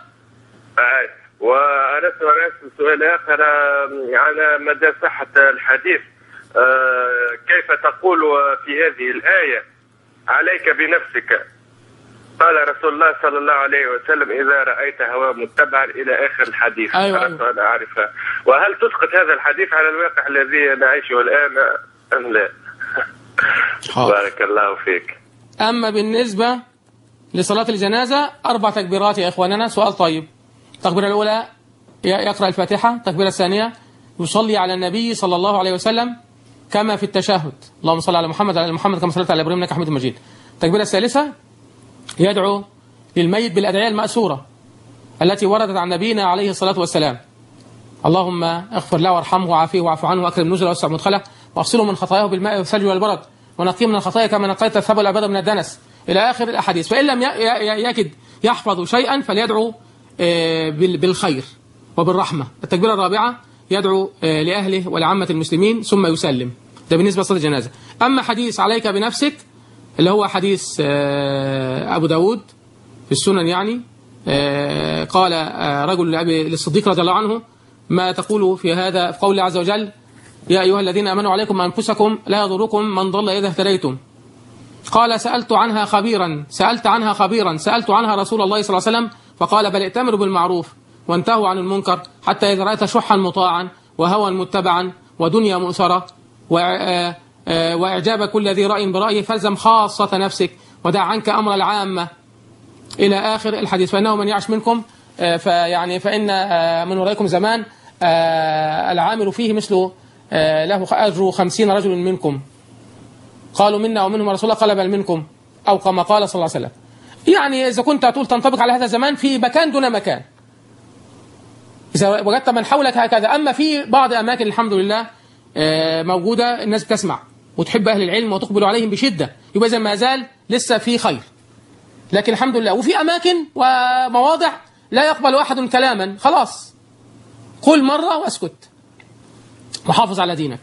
وأردت أن أسأل سؤال آخر على مدى صحة الحديث. كيف تقول في هذه الآية عليك بنفسك؟ قال رسول الله صلى الله عليه وسلم إذا رأيت هواه متبعا إلى آخر الحديث. أردت أن أعرفها. وهل تسقط هذا الحديث على الواقع الذي نعيشه الآن أم لا؟ بارك الله فيك. أما لصلاة الجنازة 4 تكبيرات يا إخواننا. سؤال طيب. التكبيرة الأولى يقرأ الفاتحة، التكبيرة الثانية يصلي على النبي صلى الله عليه وسلم كما في التشهد، اللهم صل على محمد وعلى محمد كما صليت على إبراهيم إنك حميد مجيد. التكبيرة الثالثة يدعو للميت بالأدعية المأثورة التي وردت عن نبينا عليه الصلاة والسلام: اللهم اغفر له وارحمه وعافيه واعف عنه واكرم نزله ووسع مدخله واغسله من خطاياه بالماء والثلج والبرد ونقيه من الخطايا كما نقيت الثوب الابيض من الدنس، الى اخر الاحاديث. فان لم يجد يحفظ شيئا فليدعو بالخير وبالرحمه. التكبيره الرابعه يدعو لاهله ولعامه المسلمين ثم يسلم. ده بالنسبه لصلاه الجنازه. اما حديث عليك بنفسك اللي هو حديث ابو داود في السنن، يعني قال رجل للصديق رضي الله عنه: ما تقول في هذا في قول الله عز وجل: يا أيها الذين آمنوا عليكم أنفسكم لا يضركم من ضل إذا اهتديتم. قال: سألت عنها خبيرا سألت عنها رسول الله صلى الله عليه وسلم فقال: بل ائتمروا بالمعروف وانتهوا عن المنكر حتى إذا رأيت شحا مطاعا وهوى متبعا ودنيا مؤثرة وإعجاب كل ذي رأي برأيه فالزم خاصة نفسك ودع عنك أمر العامة، إلى آخر الحديث. فإنه من يعش منكم فإن من ورائكم زمان العامل فيه مثله له أجر 50 رجل منكم. قالوا منا ومنهم رسول الله قال بل منكم، أو كما قال صلى الله عليه وسلم. يعني إذا كنت تقول تنطبق على هذا الزمان في مكان دون مكان، إذا وجدت من حولك هكذا. أما في بعض أماكن الحمد لله موجودة الناس بتسمع وتحب أهل العلم وتقبل عليهم بشدة، يبقى إذا ما زال لسه في خير. لكن الحمد لله. وفي أماكن ومواضع لا يقبل أحد كلاما، خلاص قل مرة واسكت وحافظ على دينك.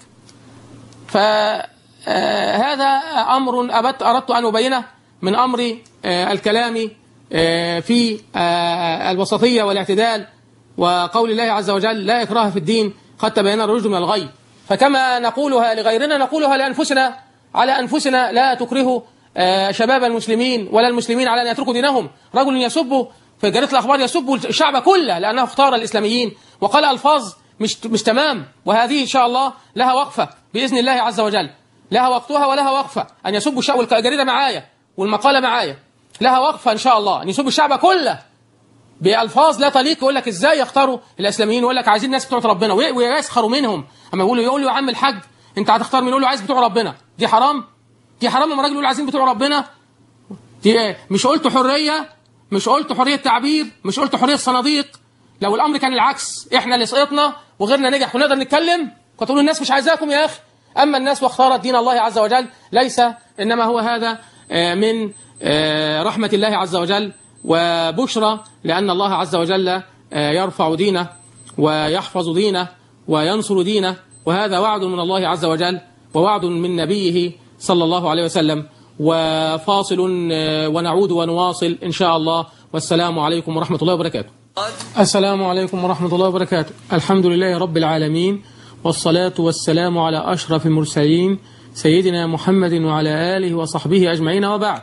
فهذا أمر أردت أن أبينه من أمر الكلام في الوسطية والاعتدال، وقول الله عز وجل: لا إكراه في الدين قد تبين الرشد من الغي. فكما نقولها لغيرنا نقولها لأنفسنا، على أنفسنا: لا تكرهوا شباب المسلمين ولا المسلمين على أن يتركوا دينهم. رجل يسب في جريدة الأخبار يسب الشعب كله لأنه اختار الإسلاميين وقال ألفاظ مش تمام، وهذه إن شاء الله لها وقفة بإذن الله عز وجل، لها وقتها ولها وقفة. أن يسب الشعب، والجريدة معايا والمقالة معايا، لها وقفة إن شاء الله أن يسب الشعب كله بألفاظ لا تليق. يقول لك إزاي يختاروا الإسلاميين، ويقول لك عايزين ناس بتوع ربنا ويسخروا منهم. أما يقول له يا عم الحاج أنت هتختار مين؟ يقول له عايز بتوع ربنا. دي حرام، دي حرام. لما راجل يقول عايزين بتوع ربنا، دي مش قلت حرية، مش قلت حرية تعبير، مش قلت حرية صناديق. لو الأمر كان العكس، إحنا اللي سقطنا وغيرنا نجح ونقدر نتكلم، كنت تقولوا الناس مش عايزاكم يا أخي. أما الناس واختارت دين الله عز وجل، ليس إنما هو هذا من رحمة الله عز وجل وبشرى، لأن الله عز وجل يرفع دينه ويحفظ دينه وينصر دينه، وهذا وعد من الله عز وجل ووعد من نبيه صلى الله عليه وسلم. وفاصل ونعود ونواصل إن شاء الله. والسلام عليكم ورحمة الله وبركاته. السلام عليكم ورحمة الله وبركاته. الحمد لله رب العالمين، والصلاة والسلام على أشرف المرسلين سيدنا محمد وعلى آله وصحبه أجمعين، وبعد.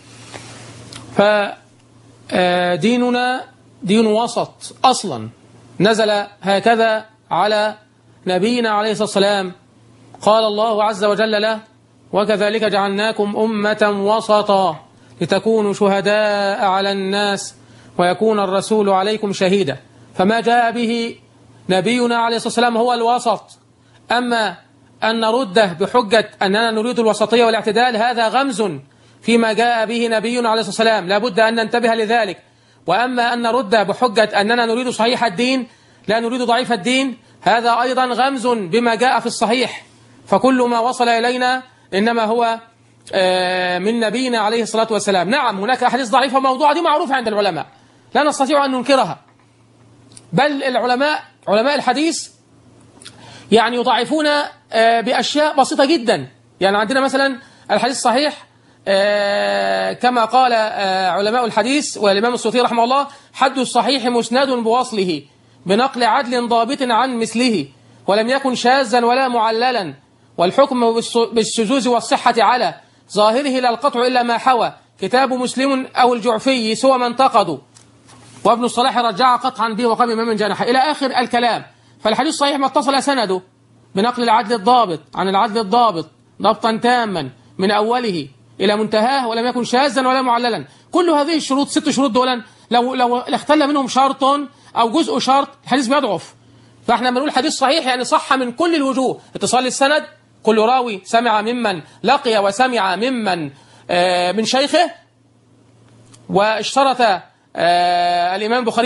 فديننا دين وسط أصلا، نزل هكذا على نبينا عليه الصلاة والسلام. قال الله عز وجل له: وكذلك جعلناكم أمة وسطا لتكونوا شهداء على الناس ويكون الرسول عليكم شهيدا. فما جاء به نبينا عليه الصلاة والسلام هو الوسط. أما أن نرده بحجة أننا نريد الوسطية والاعتدال، هذا غمز فيما جاء به نبينا عليه الصلاة والسلام، لا بد أن ننتبه لذلك. وأما أن نرد بحجة أننا نريد صحيح الدين لا نريد ضعيف الدين، هذا أيضا غمز بما جاء في الصحيح. فكل ما وصل إلينا إنما هو من نبينا عليه الصلاة والسلام. نعم هناك أحاديث ضعيفة موضوعة، دي معروفة عند العلماء لا نستطيع أن ننكرها، بل علماء الحديث يعني يضعفون بأشياء بسيطة جدا. يعني عندنا مثلا الحديث الصحيح كما قال علماء الحديث والإمام السيوطي رحمه الله: حد الصحيح مسند بوصله بنقل عدل ضابط عن مثله ولم يكن شاذا ولا معللا، والحكم بالشذوذ والصحة على ظاهره لا القطع إلا ما حوى كتاب مسلم أو الجعفي سوى من انتقدوا، وابن الصلاح رجع قطعا به وقام إمام جنح، إلى آخر الكلام. فالحديث صحيح ما اتصل سنده بنقل العدل الضابط عن العدل الضابط ضبطا تاما من أوله إلى منتهاه ولم يكن شاذا ولا معللا. كل هذه الشروط 6 شروط دولا لو اختل منهم شرط أو جزء شرط الحديث بيضعف. فاحنا بنقول حديث صحيح يعني صح من كل الوجوه. اتصال السند، كل راوي سمع ممن لقي وسمع ممن من شيخه. واشترط الإمام البخاري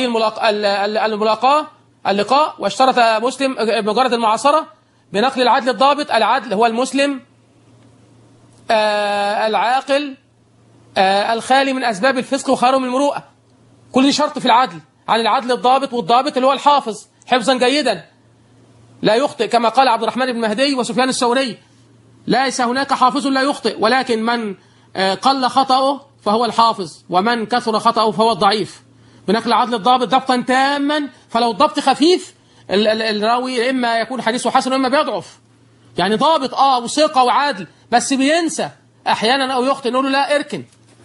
اللقاء، واشترط مسلم مجرد المعاصرة بنقل العدل الضابط. العدل هو المسلم العاقل الخالي من أسباب الفسق وخارم المروءة. كل دي شرط في العدل. عن العدل الضابط، والضابط اللي هو الحافظ حفظا جيدا لا يخطئ، كما قال عبد الرحمن بن مهدي وسفيان الثوري: ليس هناك حافظ لا يخطئ، ولكن من قل خطأه فهو الحافظ، ومن كثر خطأه فهو الضعيف. بنقل العدل الضابط ضبطا تاما، فلو الضبط خفيف الراوي إما يكون حديثه حسن وإما بيضعف. يعني ضابط وثقة وعادل بس بينسى أحيانا أو يخطئ، نقول له لا اركن.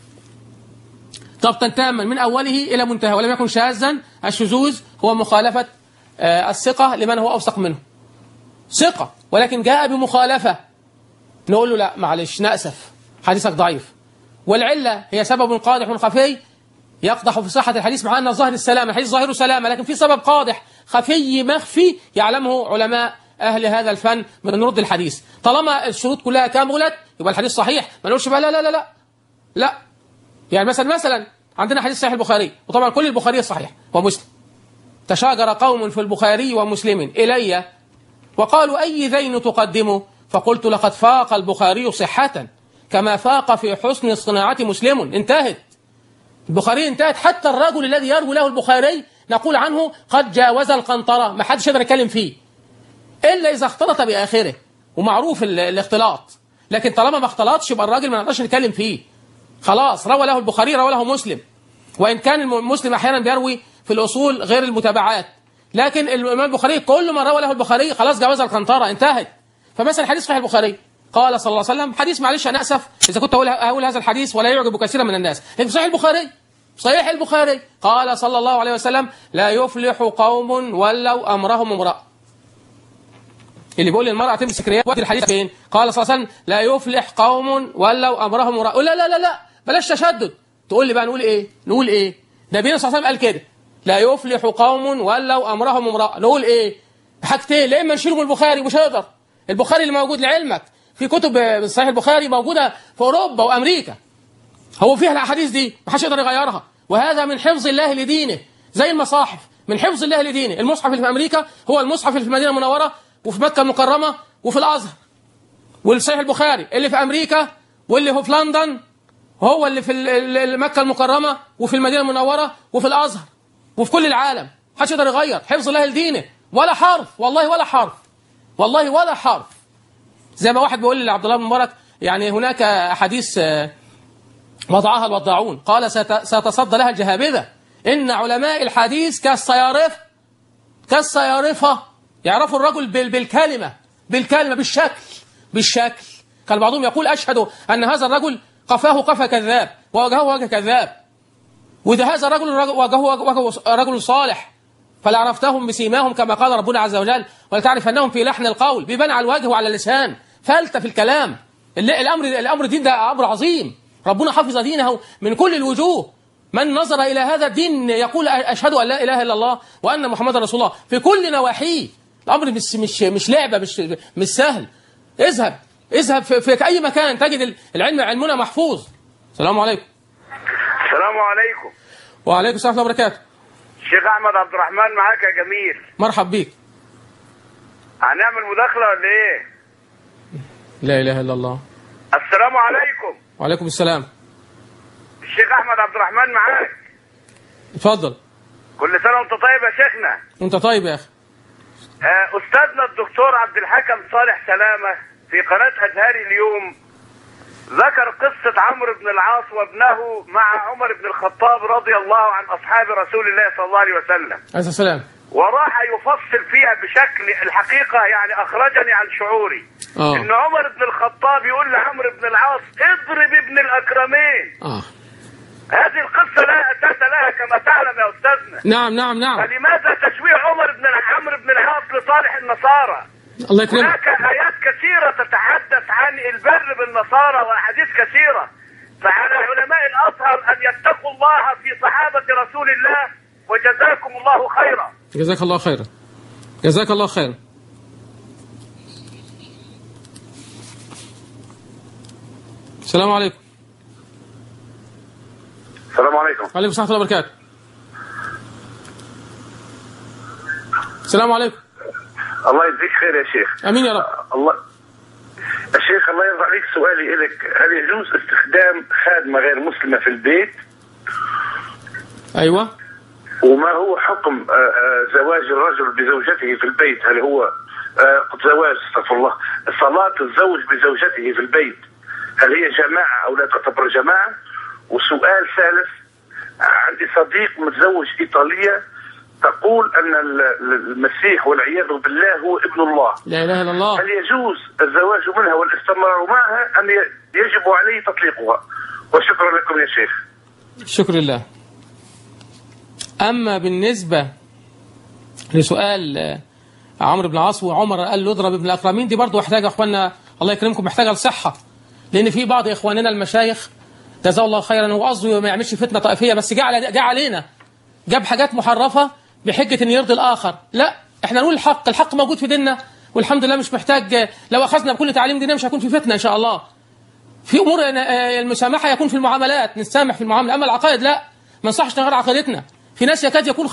ضبطا تاما من أوله إلى منتهى ولم يكن شاذا. الشذوذ هو مخالفة الثقة لمن هو أوثق منه. ثقة ولكن جاء بمخالفة، نقول له لا معلش نأسف حديثك ضعيف. والعلة هي سبب قادح خفي يقدح في صحة الحديث، مع أن الظاهر السلامة، الحديث ظاهره سلامة، لكن في سبب قادح خفي مخفي يعلمه علماء أهل هذا الفن من نرد الحديث. طالما الشروط كلها كاملت يبقى الحديث صحيح. ما نقولش بقى لا لا لا لا لا. يعني مثلا عندنا حديث صحيح البخاري، وطبعا كل البخاري صحيح ومسلم: تشاجر قوم في البخاري ومسلم إلي وقالوا أي ذين تقدمه، فقلت لقد فاق البخاري صحة كما فاق في حسن الصناعة مسلم. انتهت البخاري، انتهت. حتى الرجل الذي يروي له البخاري نقول عنه قد جاوز القنطرة، ما حدش يقدر يتكلم فيه إلا إذا اختلط بآخره، ومعروف الاختلاط. لكن طالما ما اختلطش يبقى الراجل ما نقدرش نتكلم فيه. خلاص روى له البخاري، روى له مسلم، وإن كان المسلم أحيانا بيروي في الأصول غير المتابعات، لكن الإمام البخاري كل ما روى له البخاري خلاص جاوز القنطرة، انتهت. فمثلا حديث صحيح البخاري قال صلى الله عليه وسلم، حديث معلش أنا أسف إذا كنت أقول هذا الحديث ولا يعجب كثيرا من الناس، لكن صحيح البخاري قال صلى الله عليه وسلم: لا يفلح قوم ولوا أمرهم امرأة. اللي بيقول للمرأة تمسك رياء وقت الحديث فين؟ قال صلى الله عليه وسلم: لا يفلح قوم ولوا أمرهم امرأة. لا لا لا لا بلاش تشدد. تقول لي بقى نقول إيه؟ ده النبي صلى الله عليه وسلم قال كده: لا يفلح قوم ولوا أمرهم امرأة. نقول إيه؟ حاجتين: لا إما نشيله من البخاري، مش هيقدر. البخاري اللي موجود لعلمك في كتب صحيح البخاري موجودة في أوروبا وأمريكا، هو فيها الأحاديث دي ما حدش يقدر يغيرها، وهذا من حفظ الله لدينه. زي المصاحف من حفظ الله لدينه. المصحف اللي في أمريكا هو المصحف اللي في المدينة المنورة وفي مكة المكرمة وفي الأزهر، والصحيح البخاري اللي في أمريكا واللي هو في لندن هو اللي في مكة المكرمة وفي المدينة المنورة وفي الأزهر وفي كل العالم. محدش يقدر يغير حفظ الله لدينه، ولا حرف، والله ولا حرف. زي ما واحد بيقول لعبد الله بن مبارك: يعني هناك أحاديث وضعها الوضاعون، قال ستصدى لها الجهابذة. إن علماء الحديث كالصيارفة يعرفوا الرجل بالكلمة بالشكل. كان بعضهم يقول: أشهد أن هذا الرجل قفاه قفا كذاب ووجهه وجه كذاب، وإذا هذا الرجل وجهه وجه رجل صالح فلعرفتهم بسيماهم كما قال ربنا عز وجل: ولتعرفنهم في لحن القول. بيبان على الوجه وعلى اللسان، فلتة في الكلام. الأمر دين ده أمر عظيم. ربنا حفظ دينه من كل الوجوه. من نظر إلى هذا الدين يقول: أشهد أن لا إله إلا الله وأن محمد رسول الله في كل نواحيه. الأمر مش لعبة، مش سهل. اذهب في أي مكان تجد العلم، علمنا محفوظ. السلام عليكم. السلام عليكم. وعليكم السلام ورحمة الله وبركاته. الشيخ أحمد عبد الرحمن معاك يا جميل. مرحب بيك. هنعمل مداخلة ولا إيه؟ لا إله إلا الله. السلام عليكم. وعليكم السلام. الشيخ أحمد عبد الرحمن معاك. اتفضل. كل سنة وأنت طيب يا شيخنا. وأنت طيب يا أخي. أستاذنا الدكتور عبد الحكم صالح سلامة في قناة أزهري اليوم ذكر قصة عمرو بن العاص وابنه مع عمر بن الخطاب رضي الله عن أصحاب رسول الله صلى الله عليه وسلم. عليه السلام. وراح يفصل فيها بشكل الحقيقة يعني أخرجني عن شعوري. إن عمر بن الخطاب يقول لعمرو بن العاص: اضرب ابن الأكرمين. هذه القصة لا أساس لها كما تعلم يا أستاذنا. نعم. فلماذا تشويه عمرو بن العاص لصالح النصارى؟ الله يكرمك. هناك آيات كثيرة تتحدث عن البر بالنصارى وأحاديث كثيرة. فعلى علماء الأزهر أن يتقوا الله في صحابة رسول الله، وجزاكم الله خيرا. جزاك الله خيرا. جزاك الله خيرا. السلام عليكم. السلام عليكم. وعليكم السلام ورحمة الله وبركاته. السلام عليكم. الله يجزيك خير يا شيخ. امين يا رب. الله الشيخ الله يرضى عليك، سؤالي لك، هل يجوز استخدام خادمة غير مسلمة في البيت؟ ايوه. وما هو حكم زواج الرجل بزوجته في البيت؟ هل هو زواج استغفر الله صلاة الزوج بزوجته في البيت هل هي جماعة أو لا تعتبر جماعة؟ وسؤال ثالث، عندي صديق متزوج إيطالية تقول أن المسيح والعياذ بالله هو ابن الله. لا إله إلا الله. هل يجوز الزواج منها والاستمرار معها أم يجب عليه تطليقها؟ وشكرا لكم يا شيخ. شكر لله. أما بالنسبة لسؤال عمرو بن العاص وعمر قال له اضرب ابن الأكرمين، دي برضو محتاجة أخواننا الله يكرمكم، محتاجة لصحة، لأن في بعض إخواننا المشايخ جزاه الله خيرا هو قصده ما يعملش فتنة طائفية، بس جاء علينا جاب حاجات محرفة بحجة أن يرضي الآخر. لا، احنا نقول الحق موجود في ديننا والحمد لله، مش محتاج، لو أخذنا بكل تعاليم ديننا مش هيكون في فتنة إن شاء الله. في أمور المسامحة يكون في المعاملات، نسامح في المعاملة، أما العقائد لا، ما نصحش نغير عقيدتنا. في ناس يكاد يكون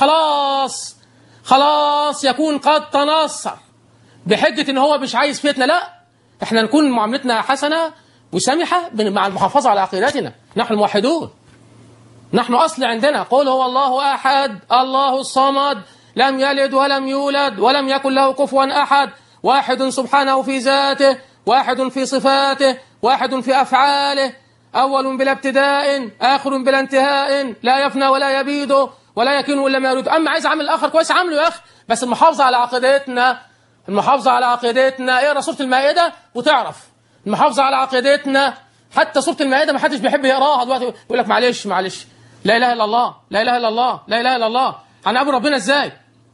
خلاص يكون قد تنصر بحجة ان هو مش عايز فتنة. لا، احنا نكون معاملتنا حسنة وسامحة مع المحافظة على عقيدتنا. نحن الموحدون، نحن أصل عندنا قل هو الله أحد الله الصمد لم يلد ولم يولد ولم يكن له كفوا أحد، واحد سبحانه في ذاته، واحد في صفاته، واحد في أفعاله، أول بلا ابتداء آخر بلا انتهاء، لا يفنى ولا يبيد ولا يكون إلا ما يريد. أما عايز أعمل الآخر كويس عامله يا أخي، بس المحافظة على عقيدتنا، المحافظة على عقيدتنا. اقرا سورة المائدة وتعرف المحافظة على عقيدتنا. حتى سورة المائدة ما حدش بيحب يقراها دلوقتي، يقول لك معلش لا إله إلا الله، لا إله إلا الله، لا إله إلا الله. هنقابل ربنا إزاي؟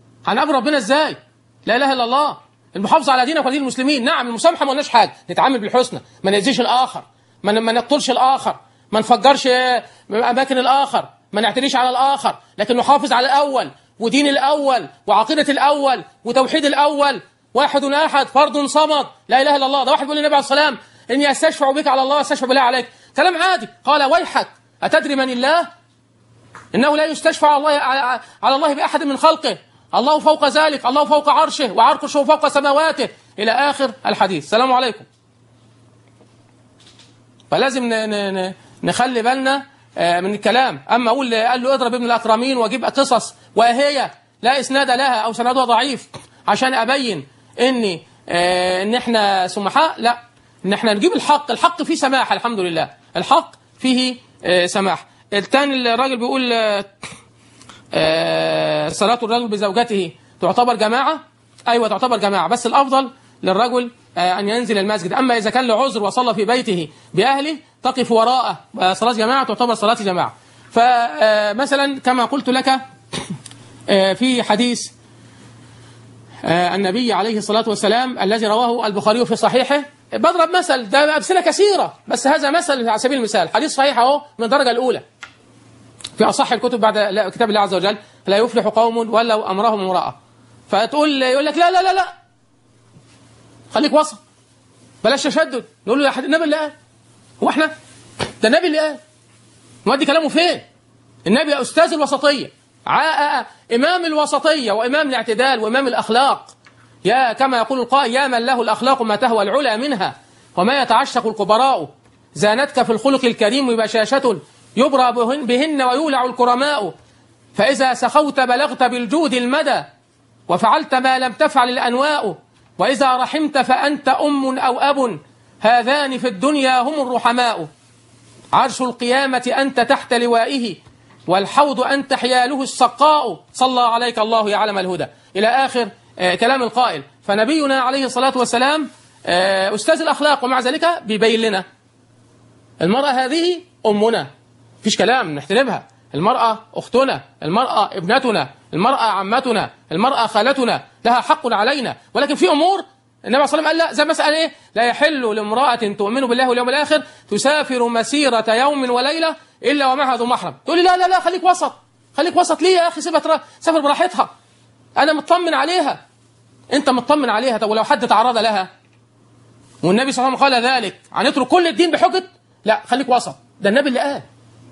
لا إله إلا الله. المحافظة على دينك ودين المسلمين. نعم المسامحة ما قلناش حاجة، نتعامل بالحسنى، ما نأذيش الآخر، ما نقتلش الآخر، ما نفجرش أماكن الآخر، ما نعتديش على الآخر، لكن نحافظ على الأول ودين الأول وعقيدة الأول وتوحيد الأول. واحد أحد فرد صمد لا إله إلا الله. ده واحد بيقول للنبي عليه الصلاة والسلام إني أستشفع بك على الله أستشفع بالله عليك، كلام عادي. قال ويحك أتدري من الله؟ إنه لا يستشفع على الله بأحد من خلقه، الله فوق ذلك، الله فوق عرشه وعرشه فوق سماواته، إلى آخر الحديث. السلام عليكم. فلازم نخلي بالنا من الكلام. أما أقول قال له اضرب ابن الأكرمين وأجيب قصص وهي لا إسناد لها أو سندها ضعيف عشان أبين إن إحنا سمحاء، لا، إن إحنا نجيب الحق فيه سماحة، الحمد لله الحق فيه سماح. الثاني الراجل بيقول صلاة الرجل بزوجته تعتبر جماعة. أيوة تعتبر جماعة، بس الأفضل للرجل أن ينزل المسجد. أما إذا كان له عذر وصلى في بيته بأهله تقف وراءه، صلاة جماعة تعتبر صلاة جماعة. فمثلا كما قلت لك في حديث النبي عليه الصلاة والسلام الذي رواه البخاري في صحيحه، بضرب مثل، ده أمثلة كثيرة بس هذا مثل على سبيل المثال. حديث صحيح أهو من الدرجة الأولى في أصح الكتب بعد كتاب الله عز وجل، لا يفلح قوم ولو أمرهم امرأة. يقول لك لا خليك وسط، بلاش تشدد. نقول له يا النبي اللي قال، هو احنا ده النبي اللي قال، نودي كلامه فين؟ النبي أستاذ الوسطية، إمام الوسطية وإمام الاعتدال وإمام الأخلاق. يا كما يقول القائل يا من له الأخلاق ما تهوى العلا منها وما يتعشق الكبراء، زانتك في الخلق الكريم بشاشة يبرى بهن ويولع الكرماء، فإذا سخوت بلغت بالجود المدى وفعلت ما لم تفعل الأنواء، وإذا رحمت فأنت أم أو أب هذان في الدنيا هم الرحماء، عرش القيامة أنت تحت لوائه والحوض أنت حياله السقاء، صلى عليك الله يا علم الهدى، إلى آخر كلام القائل. فنبينا عليه الصلاة والسلام أستاذ الأخلاق، ومع ذلك بيبين لنا المرأة هذه أمنا، فيش كلام نحترمها، المرأة أختنا، المرأة ابنتنا، المرأة عمتنا، المرأة خالتنا، لها حق علينا، ولكن في أمور النبي صلى الله عليه وسلم قال لا، زي مسألة ايه؟ لا يحل لامرأة تؤمن بالله واليوم الآخر تسافر مسيرة يوم وليلة إلا ومعها ذو محرم. تقول لي لا لا لا، خليك وسط، خليك وسط. ليه يا أخي؟ سيبها تسافر براحتها، أنا مطمن عليها. أنت مطمن عليها. طب ولو حد تعرض لها والنبي صلى الله عليه وسلم قال ذلك، هنترك كل الدين بحجة؟ لا، خليك وسط. ده النبي اللي قال،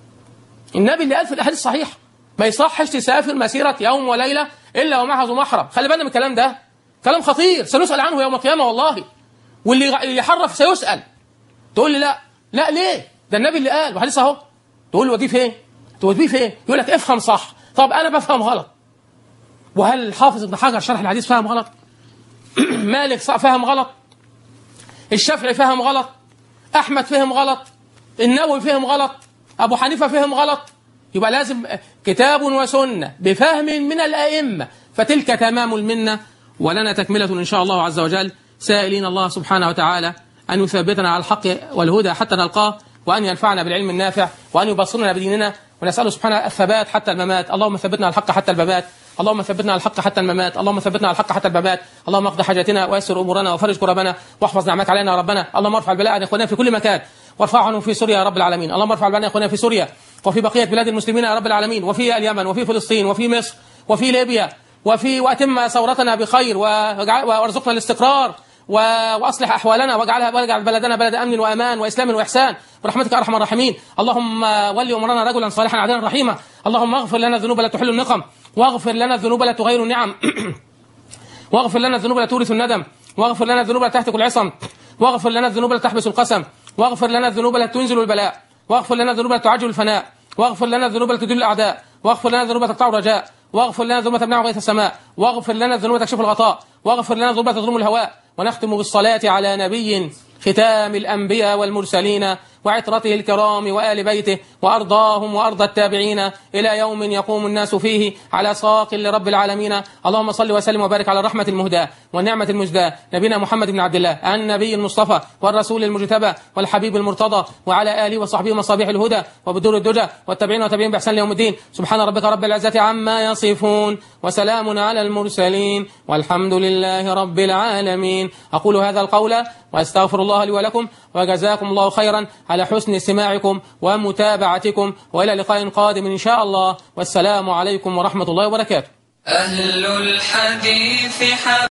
النبي اللي قال في الأحاديث الصحيحة ما يصحش تسافر مسيرة يوم وليلة إلا ومعها ذو محرم. خلي بالنا من الكلام ده، كلام خطير سنسأل عنه يوم القيامة والله، واللي يحرف سيسأل. تقول لي لا لا، ليه؟ ده النبي اللي قال وحديث اهو. تقول له وديه فين؟ توديه فين؟ يقول لك افهم صح. طب انا بفهم غلط. وهل الحافظ ابن حجر شرح الحديث فهم غلط؟ مالك فهم غلط؟ الشافعي فهم غلط؟ احمد فهم غلط؟ النووي فهم غلط؟ ابو حنيفه فهم غلط؟ يبقى لازم كتاب وسنه بفهم من الائمه، فتلك تمام المنه، ولنا تكمله ان شاء الله عز وجل، سائلين الله سبحانه وتعالى أن يثبتنا على الحق والهدى حتى نلقاه، وأن ينفعنا بالعلم النافع، وأن يبصرنا بديننا، ونسأله سبحانه الثبات حتى الممات. اللهم ثبتنا على الحق حتى الممات، اللهم ثبتنا على الحق حتى الممات، اللهم ثبتنا على الحق حتى الممات. اللهم اقض حاجاتنا ويسر أمورنا وفرج كربنا واحفظ نعمك علينا يا ربنا. اللهم ارفع البلاء عن إخواننا في كل مكان، وارفع عنهم في سوريا يا رب العالمين. اللهم ارفع البلاء عن إخواننا في سوريا وفي بقية بلاد المسلمين يا رب العالمين، وفي اليمن وفي فلسطين وفي مصر وفي ليبيا وأتم ثورتنا بخير، وارزقنا الاستقرار واصلح احوالنا، واجعل بلدنا بلد امن وامان واسلام واحسان برحمتك ارحم الراحمين. اللهم ولي امرنا رجلا صالحا عادلا رحيما. اللهم اغفر لنا الذنوب لا تحل النقم، واغفر لنا الذنوب لا تغير النعم، واغفر لنا الذنوب لا تورث الندم، واغفر لنا الذنوب لا تهتك العصم، واغفر لنا الذنوب لا تحبس القسم، واغفر لنا الذنوب لا تنزل البلاء، واغفر لنا الذنوب لا تعجل الفناء، واغفر لنا الذنوب لا تدل الاعداء، واغفر لنا الذنوب لا تقطع الرجاء، واغفر لنا الذنوب لا تمنع غيث السماء، واغفر لنا الذنوب لا تكشف الغطاء، واغفر لنا الذنوب لا تظلم الهواء. ونختم بالصلاة على نبي ختام الأنبياء والمرسلين وعترته الكرام وآل بيته وأرضاهم وأرض التابعين إلى يوم يقوم الناس فيه على ساق لرب العالمين. اللهم صل وسلم وبارك على الرحمة المهداة والنعمة المجداة نبينا محمد بن عبد الله النبي المصطفى والرسول المجتبى والحبيب المرتضى، وعلى آله وصحبه مصابيح الهدى وبدور الدجى والتابعين وتابعين بإحسان ليوم الدين. سبحان ربك رب العزة عما يصفون، وسلام على المرسلين، والحمد لله رب العالمين. أقول هذا القول وأستغفر الله لي ولكم، وجزاكم الله خيرا على حسن استماعكم ومتابعتكم، وإلى لقاء قادم إن شاء الله، والسلام عليكم ورحمة الله وبركاته. أهل الحديث